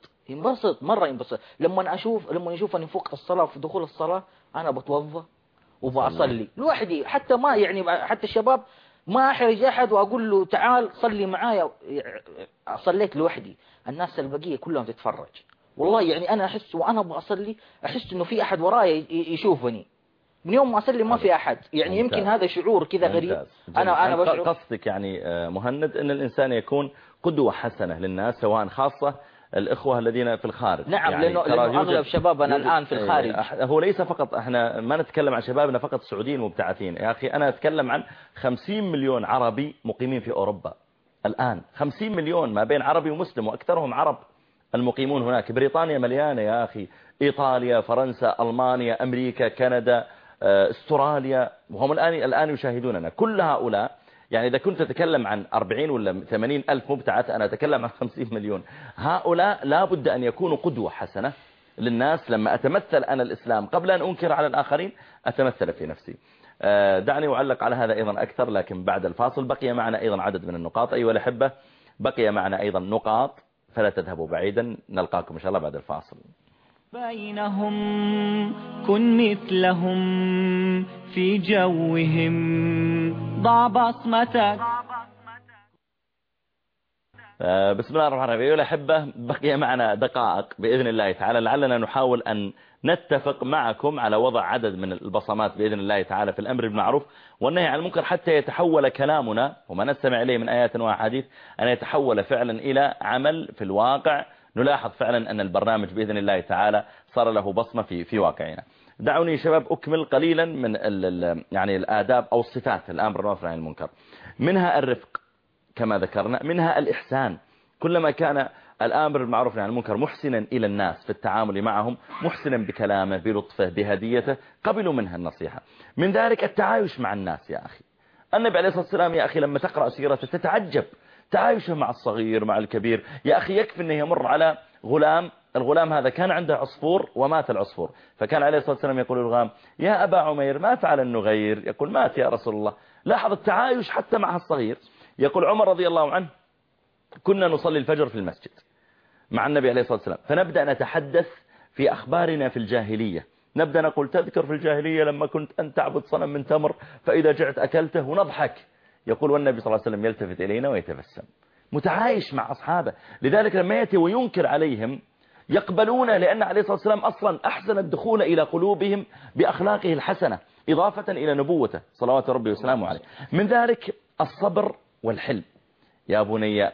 ينبسط مرة، ينبسط لما يشوف أن فوق الصلاة في دخول الصلاة أنا بتوضى وبأصلي لوحدي، حتى ما يعني حتى الشباب ما أحرج أحد وأقول له تعال صلي معايا، صليت لوحدي، الناس البقية كلهم تتفرج. والله يعني أنا أحس وأنا بأصلي أحس إنه في أحد ورايا يشوفني. من يوم ما أصلي ما في أحد، يعني ممتاز. يمكن هذا شعور كذا غريب. أنا بشعر. قصدك يعني مهند إن الإنسان يكون قدوة حسنة للناس، سواء خاصة الإخوة الذين في الخارج. نعم، يعني لأنه أغلب شبابنا الآن في الخارج. هو ليس فقط، احنا ما نتكلم عن شبابنا فقط السعوديين مبتعثين يا أخي، أنا أتكلم عن 50 مليون عربي مقيمين في أوروبا الآن، 50 مليون ما بين عربي ومسلم، وأكثرهم عرب المقيمون هناك. بريطانيا مليانة يا أخي، إيطاليا، فرنسا، ألمانيا، أمريكا، كندا، استراليا، وهم الآن يشاهدوننا. كل هؤلاء يعني إذا كنت أتكلم عن 40 ولا 80 ألف مبتعث، أنا أتكلم عن 50 مليون. هؤلاء لا بد أن يكونوا قدوة حسنة للناس. لما أتمثل أنا الإسلام قبل أن أنكر على الآخرين أتمثل في نفسي. دعني أعلق على هذا أيضا أكثر، لكن بعد الفاصل. بقي معنا أيضا عدد من النقاط أيها الأحبة، بقي معنا أيضا نقاط، فلا تذهبوا بعيدا، نلقاكم إن شاء الله بعد الفاصل. بينهم كن مثلهم في جوهم، ضع بصمتك. بسم الله الرحمن الرحيم. أيها الأحبة، بقي معنا دقائق بإذن الله تعالى، لعلنا نحاول أن نتفق معكم على وضع عدد من البصمات بإذن الله تعالى في الأمر بالمعروف والنهي عن المنكر، حتى يتحول كلامنا وما نستمع إليه من آيات وأحاديث أن يتحول فعلا إلى عمل في الواقع. نلاحظ فعلا أن البرنامج بإذن الله تعالى صار له بصمة في واقعنا. دعوني شباب أكمل قليلا من يعني الآداب أو الصفات الأمر بالمعروف عن المنكر. منها الرفق كما ذكرنا، منها الإحسان. كلما كان الآمر بالمعروف عن المنكر محسنا إلى الناس في التعامل معهم، محسنا بكلامه، بلطفه، بهديته، قبلوا منها النصيحة. من ذلك التعايش مع الناس يا أخي. النبي عليه الصلاة والسلام يا أخي لما تقرأ سيرته تتعجب تعايشه مع الصغير مع الكبير. يا أخي يكفي أنه يمر على غلام، الغلام هذا كان عنده عصفور ومات العصفور، فكان عليه الصلاة والسلام يقول للغلام: يا أبا عمير ما فعل النغير؟ يقول: مات يا رسول الله. لاحظ التعايش حتى مع الصغير. يقول عمر رضي الله عنه: كنا نصلي الفجر في المسجد مع النبي عليه الصلاة والسلام، فنبدأ نتحدث في أخبارنا في الجاهلية، نبدأ نقول: تذكر في الجاهلية لما كنت أن تعبد صنم من تمر فإذا جعت أكلته، ونضحك. يقول والنبي صلى الله عليه وسلم يلتفت إلينا ويتبسم، متعايش مع أصحابه. لذلك لما يأتي وينكر عليهم يقبلونه، لأن عليه الصلاة والسلام أصلا أحسن الدخول إلى قلوبهم بأخلاقه الحسنة إضافة إلى نبوته صلوات ربي وسلامه عليه. من ذلك الصبر والحلم. يا بني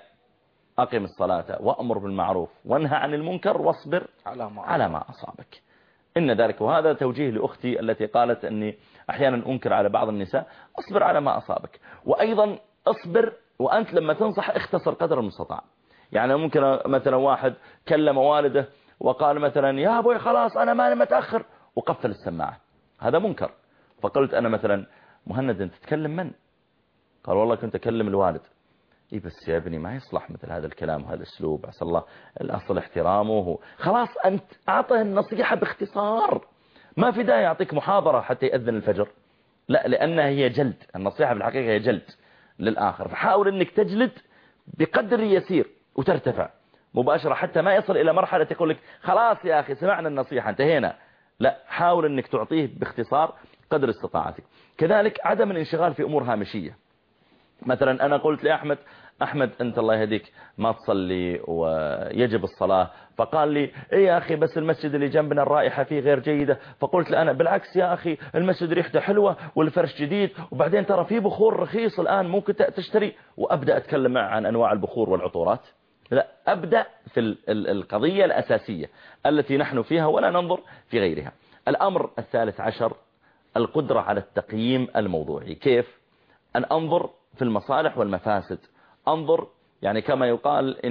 أقم الصلاة وأمر بالمعروف وانهى عن المنكر واصبر على ما أصابك. إن ذلك، وهذا توجيه لأختي التي قالت أني أحيانا أنكر على بعض النساء، أصبر على ما أصابك. وأيضا أصبر وأنت لما تنصح اختصر قدر المستطاع. يعني ممكن مثلا واحد كلم والده وقال مثلا: يا أبوي خلاص أنا ما متأخر، وقفل السماعة، هذا منكر. فقلت أنا مثلا: مهند أنت تتكلم من؟ قال: والله كنت أكلم الوالد. إيه بس يا ابني ما يصلح مثل هذا الكلام وهذا الأسلوب، عسى الله الأصل احترامه. خلاص أنت أعطه النصيحة باختصار، ما في داعي يعطيك محاضرة حتى يأذن الفجر، لا، لأنها هي جلد. النصيحة في الحقيقة هي جلد للآخر. فحاول أنك تجلد بقدر يسير وترتفع مباشرة حتى ما يصل إلى مرحلة يقول لك: خلاص يا أخي سمعنا النصيحة انتهينا. لا، حاول أنك تعطيه باختصار قدر استطاعتك. كذلك عدم الانشغال في أمور هامشية. مثلا أنا قلت لأحمد: أحمد أنت الله يهديك ما تصلي ويجب الصلاة. فقال لي: إيه يا أخي بس المسجد اللي جنبنا الرائحة فيه غير جيدة. فقلت له أنا: بالعكس يا أخي المسجد ريحته حلوة والفرش جديد، وبعدين ترى فيه بخور رخيص الآن ممكن تشتري. وأبدأ أتكلم معه عن أنواع البخور والعطورات. لا، أبدأ في القضية الأساسية التي نحن فيها ولا ننظر في غيرها. الأمر الثالث عشر القدرة على التقييم الموضوعي. كيف؟ أن أنظر في المصالح والمفاسد. أنظر يعني كما يقال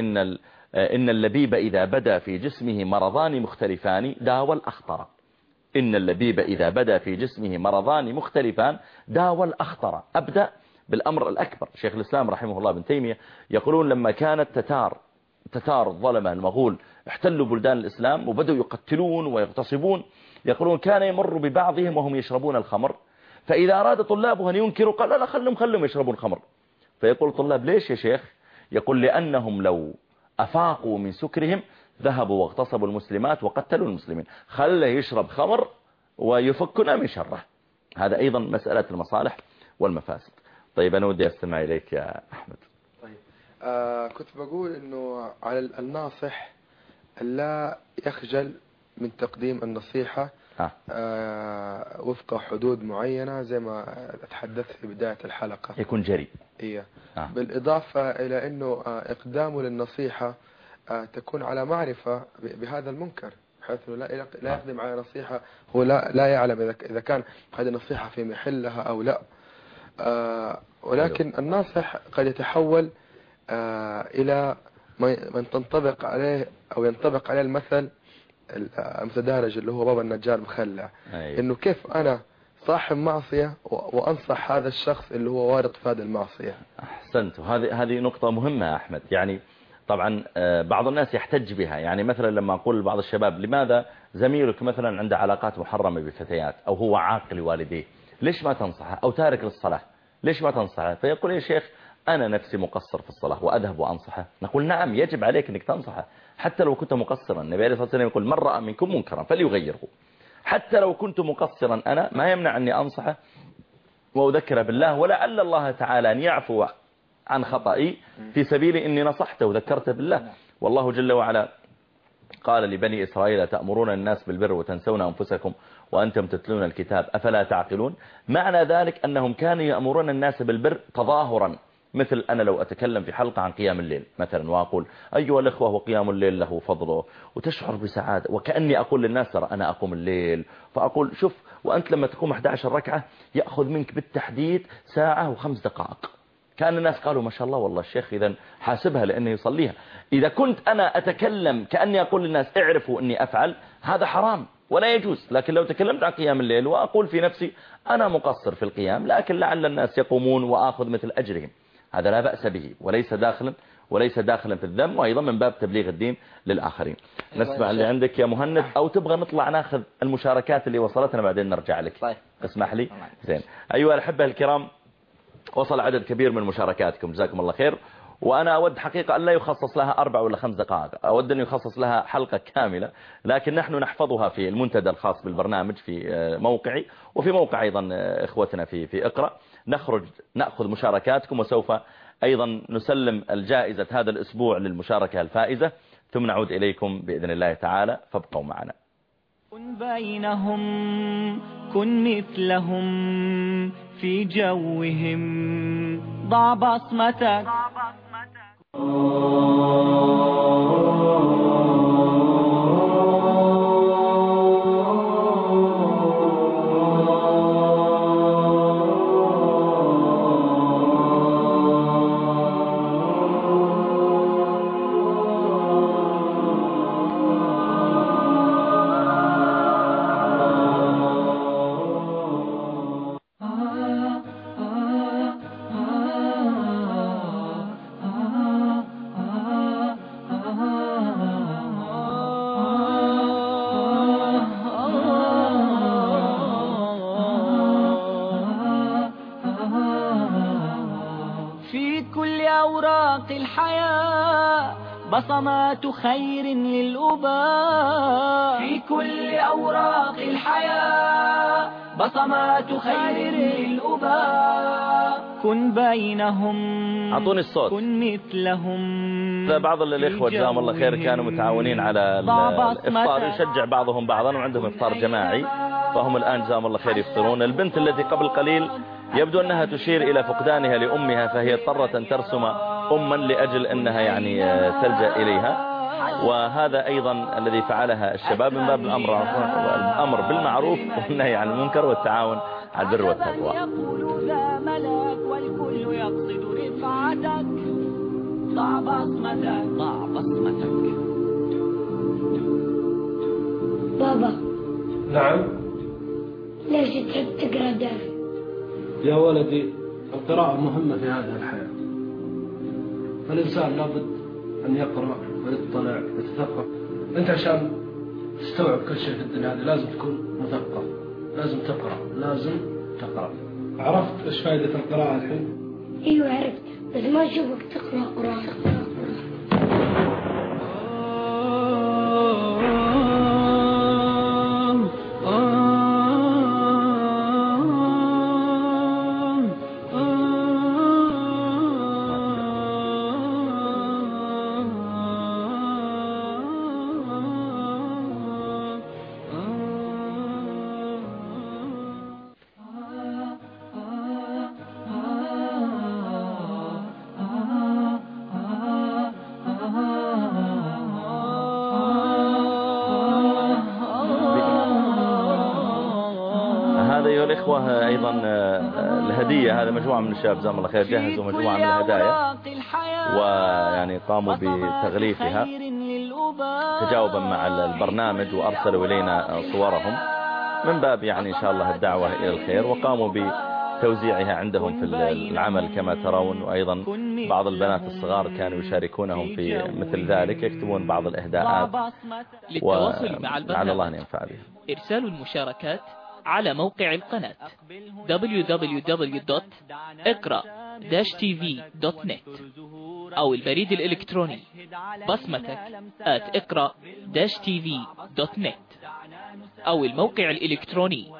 إن اللبيب إذا بدا في جسمه مرضان مختلفان داوى الأخطر. إن اللبيب إذا بدا في جسمه مرضان مختلفان داوى الأخطر. أبدأ بالأمر الأكبر. شيخ الإسلام رحمه الله ابن تيمية يقولون لما كانت تتار الظلمة المغول احتلوا بلدان الإسلام وبدأوا يقتلون ويغتصبون، يقولون كان يمر ببعضهم وهم يشربون الخمر، فإذا أراد طلابه أن ينكروا قال: لا خلهم يشربون خمر. فيقول الطلاب: ليش يا شيخ؟ يقول: لأنهم لو أفاقوا من سكرهم ذهبوا واغتصبوا المسلمات وقتلوا المسلمين، خله يشرب خمر ويفكنا من شره. هذا أيضا مسألة المصالح والمفاسد. طيب أنا ودي أستمع إليك يا أحمد. طيب كنت بقول أنه على الناصح لا يخجل من تقديم النصيحة وفق حدود معينة زي ما تحدثت في بداية الحلقة، يكون جريء. إيه. بالإضافة إلى أنه إقدامه للنصيحة تكون على معرفة بهذا المنكر، بحيث لا يقدم على نصيحة هو لا يعلم إذا كان هذه النصيحة في محلها أو لا. ولكن الناصح قد يتحول إلى من تنطبق عليه أو ينطبق عليه المثل المتدارج اللي هو بابا النجار مخلع. إنه كيف أنا صاحب معصية وأنصح هذا الشخص اللي هو وارد في هذه المعصية. أحسنت. هذه نقطة مهمة يا أحمد. يعني طبعا بعض الناس يحتج بها. يعني مثلا لما أقول لبعض الشباب لماذا زميلك مثلا عنده علاقات محرمة بفتيات أو هو عاق لوالديه ليش ما تنصحه، أو تارك للصلاة ليش ما تنصحه، فيقول يا شيخ أنا نفسي مقصر في الصلاة وأذهب وأنصحه. نقول نعم يجب عليك أنك تنصحه حتى لو كنت مقصرا. النبي عليه الصلاة والسلام يقول من رأى منكم منكرا فليغيره. حتى لو كنت مقصرا أنا ما يمنع أني أنصحه وأذكره بالله، ولعل الله تعالى أن يعفو عن خطئي في سبيل إني نصحته وذكرته بالله. والله جل وعلا قال لبني إسرائيل تأمرون الناس بالبر وتنسون أنفسكم وأنتم تتلون الكتاب أفلا تعقلون. معنى ذلك أنهم كانوا يأمرون الناس بالبر تظاهرا، مثل أنا لو أتكلم في حلقة عن قيام الليل مثلا وأقول أيها الأخوة وقيام الليل له فضله وتشعر بسعادة، وكأني أقول للناس ترى أنا أقوم الليل، فأقول شوف وأنت لما تقوم 11 ركعة يأخذ منك بالتحديد ساعة و5 دقائق. كان الناس قالوا ما شاء الله والله الشيخ إذا حاسبها لأنه يصليها. إذا كنت أنا أتكلم كأني أقول للناس اعرفوا أني أفعل، هذا حرام ولا يجوز. لكن لو تكلمت عن قيام الليل وأقول في نفسي أنا مقصر في القيام لكن لعل الناس يقومون وآخذ مثل أجرهم، هذا لا بأس به وليس داخلا في الذم، وأيضا من باب تبليغ الدين للآخرين. نسمع اللي عندك يا مهند، أو تبغى نطلع ناخذ المشاركات اللي وصلتنا بعدين نرجع لك. اسمح لي. زين. أيها الأحبة الكرام، وصل عدد كبير من مشاركاتكم جزاكم الله خير، وأنا أود حقيقة أن لا يخصص لها 4 ولا 5 دقائق، أود أن يخصص لها حلقة كاملة، لكن نحن نحفظها في المنتدى الخاص بالبرنامج في موقعي وفي موقع أيضا إخوتنا في اقرأ. نأخذ مشاركاتكم، وسوف أيضا نسلم الجائزة هذا الأسبوع للمشاركة الفائزة، ثم نعود إليكم بإذن الله تعالى، فابقوا معنا. كن بينهم كن مثلهم في جوهم ضع بصمتك. بصمات خير للأباء في كل أوراق الحياة، بصمات خير للأباء. كن بينهم أعطوني الصوت. كن مثلهم. بعض الإخوة جزاهم الله خير كانوا متعاونين على الإفطار، يشجع بعضهم بعضا، وعندهم إفطار جماعي، فهم الآن جزاهم الله خير يفطرون. البنت التي قبل قليل يبدو أنها تشير إلى فقدانها لأمها، فهي اضطرت أن ترسم أما لأجل أنها يعني تلجأ إليها، وهذا أيضا الذي فعلها الشباب من باب الأمر بالمعروف والنهي عن المنكر والتعاون على البر والتقوى. يقول ذا ملاك والكل يقصد رفعتك، ضع بصمتك ضع بصمتك. بابا. نعم. ليش تحب تقرأ دائما؟ يا ولدي القراءة مهمة في هذه الحياة، فالإنسان لابد أن يقرأ ويطلع ويتثقف. أنت عشان تستوعب كل شيء في الدنيا هذه لازم تكون مثقف، لازم تقرأ، لازم تقرأ. عرفت إيش فائدة القراءة الحين؟ أيوة عرفت، بس ما أشوفك تقرأ قرآن. الإخوة أيضا الهدية، هذا مجموعة من الشباب جزاهم الله خير جهزوا مجموعة من الهدايا ويعني قاموا بتغليفها تجاوبا مع البرنامج، وأرسلوا إلينا صورهم من باب يعني إن شاء الله الدعوة إلى الخير، وقاموا بتوزيعها عندهم في العمل كما ترون. وأيضا بعض البنات الصغار كانوا يشاركونهم في مثل ذلك، يكتبون بعض الإهداءات للتواصل مع البرنامج الله أن ينفع به. إرسال المشاركات على موقع القناة www.اقرأ-tv.net أو البريد الإلكتروني بصمتك@اقرأ-tv.net أو الموقع الإلكتروني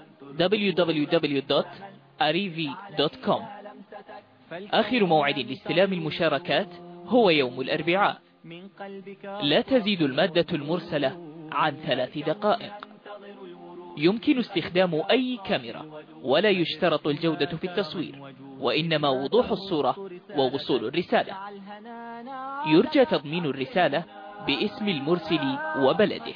www.arivi.com. آخر موعد لاستلام المشاركات هو يوم الأربعاء. لا تزيد المادة المرسلة عن 3 دقائق. يمكن استخدام أي كاميرا، ولا يشترط الجودة في التصوير، وإنما وضوح الصورة ووصول الرسالة. يرجى تضمين الرسالة باسم المرسل وبلده.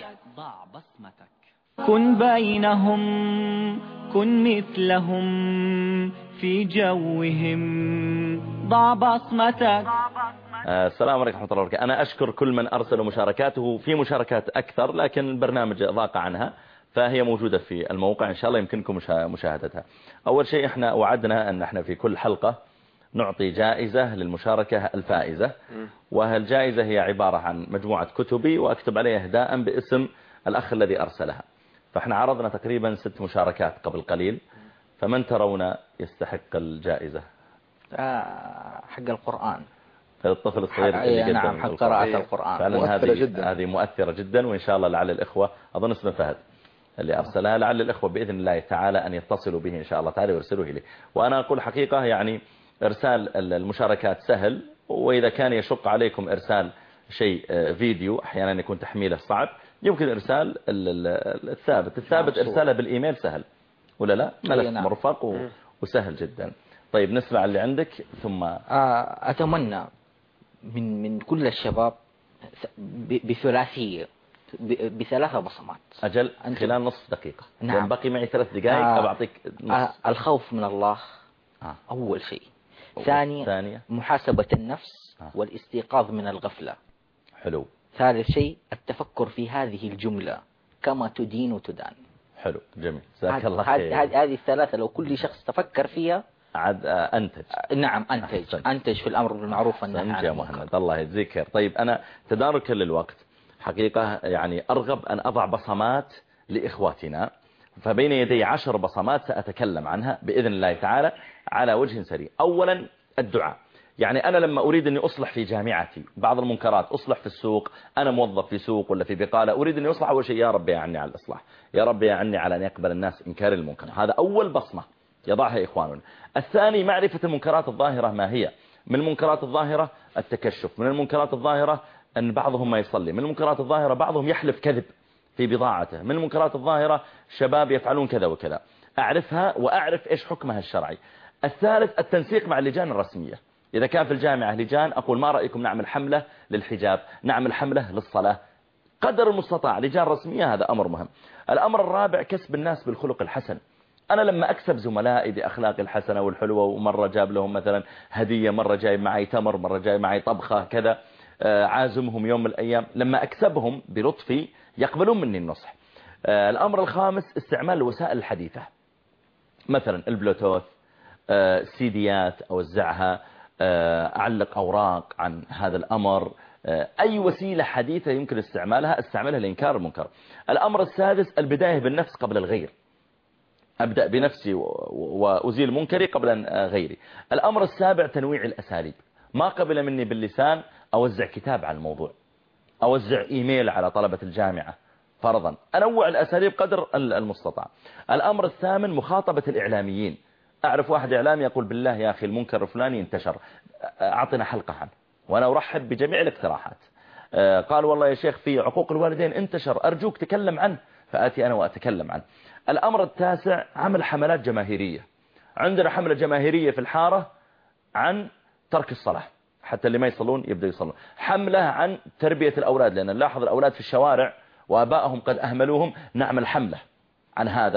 كن بينهم، كن مثلهم في جوهم، ضع بصمتك. السلام عليكم ورحمة الله وبركاته. أنا أشكر كل من أرسلوا مشاركاته، في مشاركات أكثر لكن البرنامج ضاق عنها، فهي موجودة في الموقع إن شاء الله يمكنكم مشاهدتها. أول شيء إحنا وعدنا أن إحنا في كل حلقة نعطي جائزة للمشاركة الفائزة، وهالجائزة هي عبارة عن مجموعة كتبي وأكتب عليها إهداء باسم الأخ الذي أرسلها. فإحنا عرضنا تقريبا 6 مشاركات قبل قليل، فمن ترون يستحق الجائزة؟ حق القرآن، الطفل الصغير اللي نعم، حق قراءة القرآن فعلا هذه مؤثرة جدا، وإن شاء الله لعل الإخوة، أظن اسمه فهد اللي أرسلها، لعل الإخوة بإذن الله تعالى أن يتصلوا به إن شاء الله تعالى ويرسلوه إليه. وأنا أقول حقيقة يعني إرسال المشاركات سهل، وإذا كان يشق عليكم إرسال شيء فيديو أحيانا يكون تحميله صعب، يمكن إرسال الثابت إرساله بالإيميل سهل، ولا لا؟ ملف مرفق وسهل جدا. طيب نسمع اللي عندك ثم أتمنى من كل الشباب بثلاثية ب3 بصمات. أجل خلال نصف دقيقة. نعم. بقي معي 3 دقائق أبعطيك الخوف من الله أول شيء. ثانيا محاسبة النفس والاستيقاظ من الغفلة. حلو. ثالث شيء التفكر في هذه الجملة: كما تدين وتدان. حلو جميل، جزاك الله خير. هذه ال3 لو كل شخص تفكر فيها عاد أنتج. نعم أنتج في الأمر بالمعروف والنهي عن المنكر. الله يجزيك خير. طيب أنا تداركا للوقت حقيقة يعني أرغب أن أضع بصمات لإخواتنا، فبين يدي 10 بصمات سأتكلم عنها بإذن الله تعالى على وجه سريع. أولا الدعاء. يعني أنا لما أريد أني أصلح في جامعتي بعض المنكرات، أصلح في السوق، أنا موظف في سوق ولا في بقالة، أريد أني أصلح، أول شيء يا رب يعني على الإصلاح، يا رب يعني على أن يقبل الناس إنكار المنكر. هذا أول بصمة يضعها إخواننا. الثاني معرفة المنكرات الظاهرة ما هي. من المنكرات الظاهرة التكشف، من المنكرات الظاهرة أن بعضهم ما يصلي، من المنكرات الظاهرة بعضهم يحلف كذب في بضاعته، من المنكرات الظاهرة شباب يفعلون كذا وكذا، أعرفها وأعرف إيش حكمها الشرعي. الثالث التنسيق مع اللجان الرسمية. إذا كان في الجامعة لجان، أقول ما رأيكم نعمل حملة للحجاب، نعمل حملة للصلاة، قدر المستطاع لجان رسمية. هذا أمر مهم. الأمر الرابع كسب الناس بالخلق الحسن. أنا لما أكسب زملائي بأخلاق الحسنة والحلوة، ومرة جاب لهم مثلا هدية، مرة جاي معي تمر، مرة جاي معي طبخة كذا، عازمهم يوم من الأيام، لما أكسبهم بلطفي يقبلون مني النصح. الأمر الخامس استعمال الوسائل الحديثة، مثلا البلوتوث، سيديات أوزعها، أعلق أوراق عن هذا الأمر، أي وسيلة حديثة يمكن استعمالها لإنكار المنكر. الأمر السادس البداية بالنفس قبل الغير، أبدأ بنفسي وأزيل منكري قبل غيري. الأمر السابع تنويع الأساليب، ما قبل مني باللسان أوزع كتاب على الموضوع، أوزع إيميل على طلبة الجامعة فرضا، أنوع الأساليب قدر المستطاع. الأمر الثامن مخاطبة الإعلاميين. أعرف واحد إعلامي يقول بالله يا أخي المنكر الفلاني انتشر، أعطنا حلقة عنه، وأنا أرحب بجميع الاقتراحات. قال والله يا شيخ في عقوق الوالدين انتشر، أرجوك تكلم عنه، فآتي أنا وأتكلم عنه. الأمر التاسع عمل حملات جماهيرية. عندنا حملة جماهيرية في الحارة عن ترك الصلاة، حتى اللي ما يصلون يبدأ يصلون. حملة عن تربية الأولاد، لأن نلاحظ الأولاد في الشوارع وآبائهم قد أهملوهم، نعمل حملة عن هذا.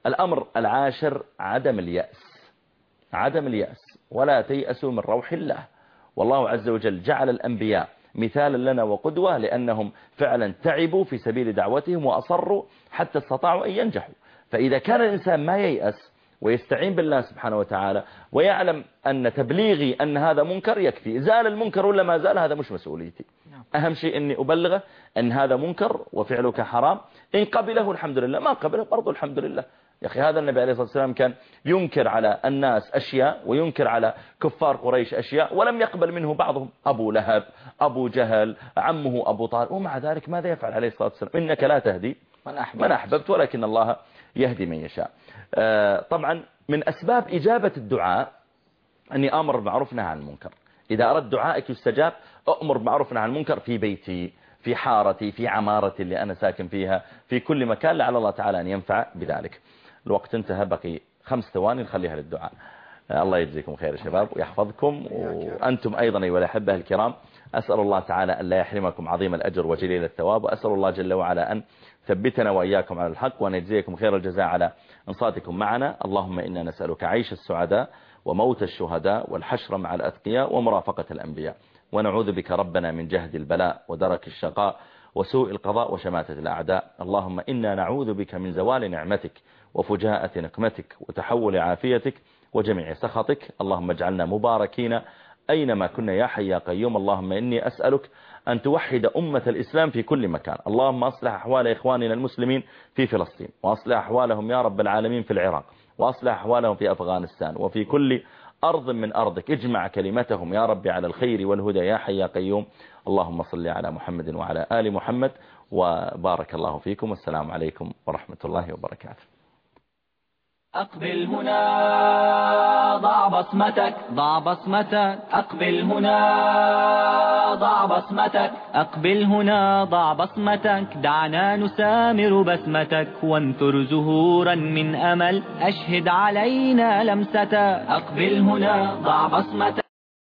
الأمر العاشر عدم اليأس، عدم اليأس، ولا تيأسوا من روح الله. والله عز وجل جعل الأنبياء مثالا لنا وقدوة، لأنهم فعلا تعبوا في سبيل دعوتهم وأصروا حتى استطاعوا أن ينجحوا. فإذا كان الإنسان ما ييأس ويستعين بالله سبحانه وتعالى ويعلم أن تبليغي أن هذا منكر يكفي، زال المنكر ولا ما زال هذا مش مسؤوليتي، أهم شيء أني أبلغه أن هذا منكر وفعلك حرام، إن قبله الحمد لله، ما قبله برضو الحمد لله. يا أخي هذا النبي عليه الصلاة والسلام كان ينكر على الناس أشياء وينكر على كفار قريش أشياء ولم يقبل منه بعضهم، أبو لهب، أبو جهل، عمه أبو طالب، ومع ذلك ماذا يفعل عليه الصلاة والسلام؟ إنك لا تهدي من أحببت ولكن الله يهدي من يشاء. طبعا من أسباب إجابة الدعاء أني أمر بالمعروف نهى عن المنكر. إذا أردت دعائك يستجاب أمر بالمعروف نهى عن المنكر في بيتي، في حارتي، في عمارتي اللي أنا ساكن فيها، في كل مكان، لعل الله تعالى أن ينفع بذلك. الوقت انتهى، بقي 5 ثواني نخليها للدعاء. الله يجزيكم خير يا شباب ويحفظكم، وأنتم أيضا أيها الأحبة الكرام أسأل الله تعالى أن لا يحرمكم عظيم الأجر وجليل الثواب، وأسأل الله جل وعلا أن ثبتنا وإياكم على الحق وأن يجزيكم خير الجزاء على انصاتكم معنا. اللهم إنا نسألك عيش السعداء وموت الشهداء والحشر مع الأتقياء ومرافقة الأنبياء، ونعوذ بك ربنا من جهد البلاء ودرك الشقاء وسوء القضاء وشماتة الأعداء. اللهم إنا نعوذ بك من زوال نعمتك وفجاءة نقمتك وتحول عافيتك وجميع سخطك. اللهم اجعلنا مباركين أينما كنا يا حي يا قيوم. اللهم إني أسألك أن توحد أمة الإسلام في كل مكان. اللهم أصلح أحوال إخواننا المسلمين في فلسطين، وأصلح أحوالهم يا رب العالمين في العراق، وأصلح أحوالهم في أفغانستان وفي كل أرض من أرضك. اجمع كلمتهم يا رب على الخير والهدى يا حي يا قيوم. اللهم صل على محمد وعلى آل محمد، وبارك الله فيكم، والسلام عليكم ورحمة الله وبركاته. أقبل هنا ضع بصمتك، ضع بصمتك، أقبل هنا ضع بصمتك، أقبل هنا ضع بصمتك، دعنا نسامر بسمتك وانثر زهورا من أمل، أشهد علينا لمستك. أقبل هنا ضع بصمتك.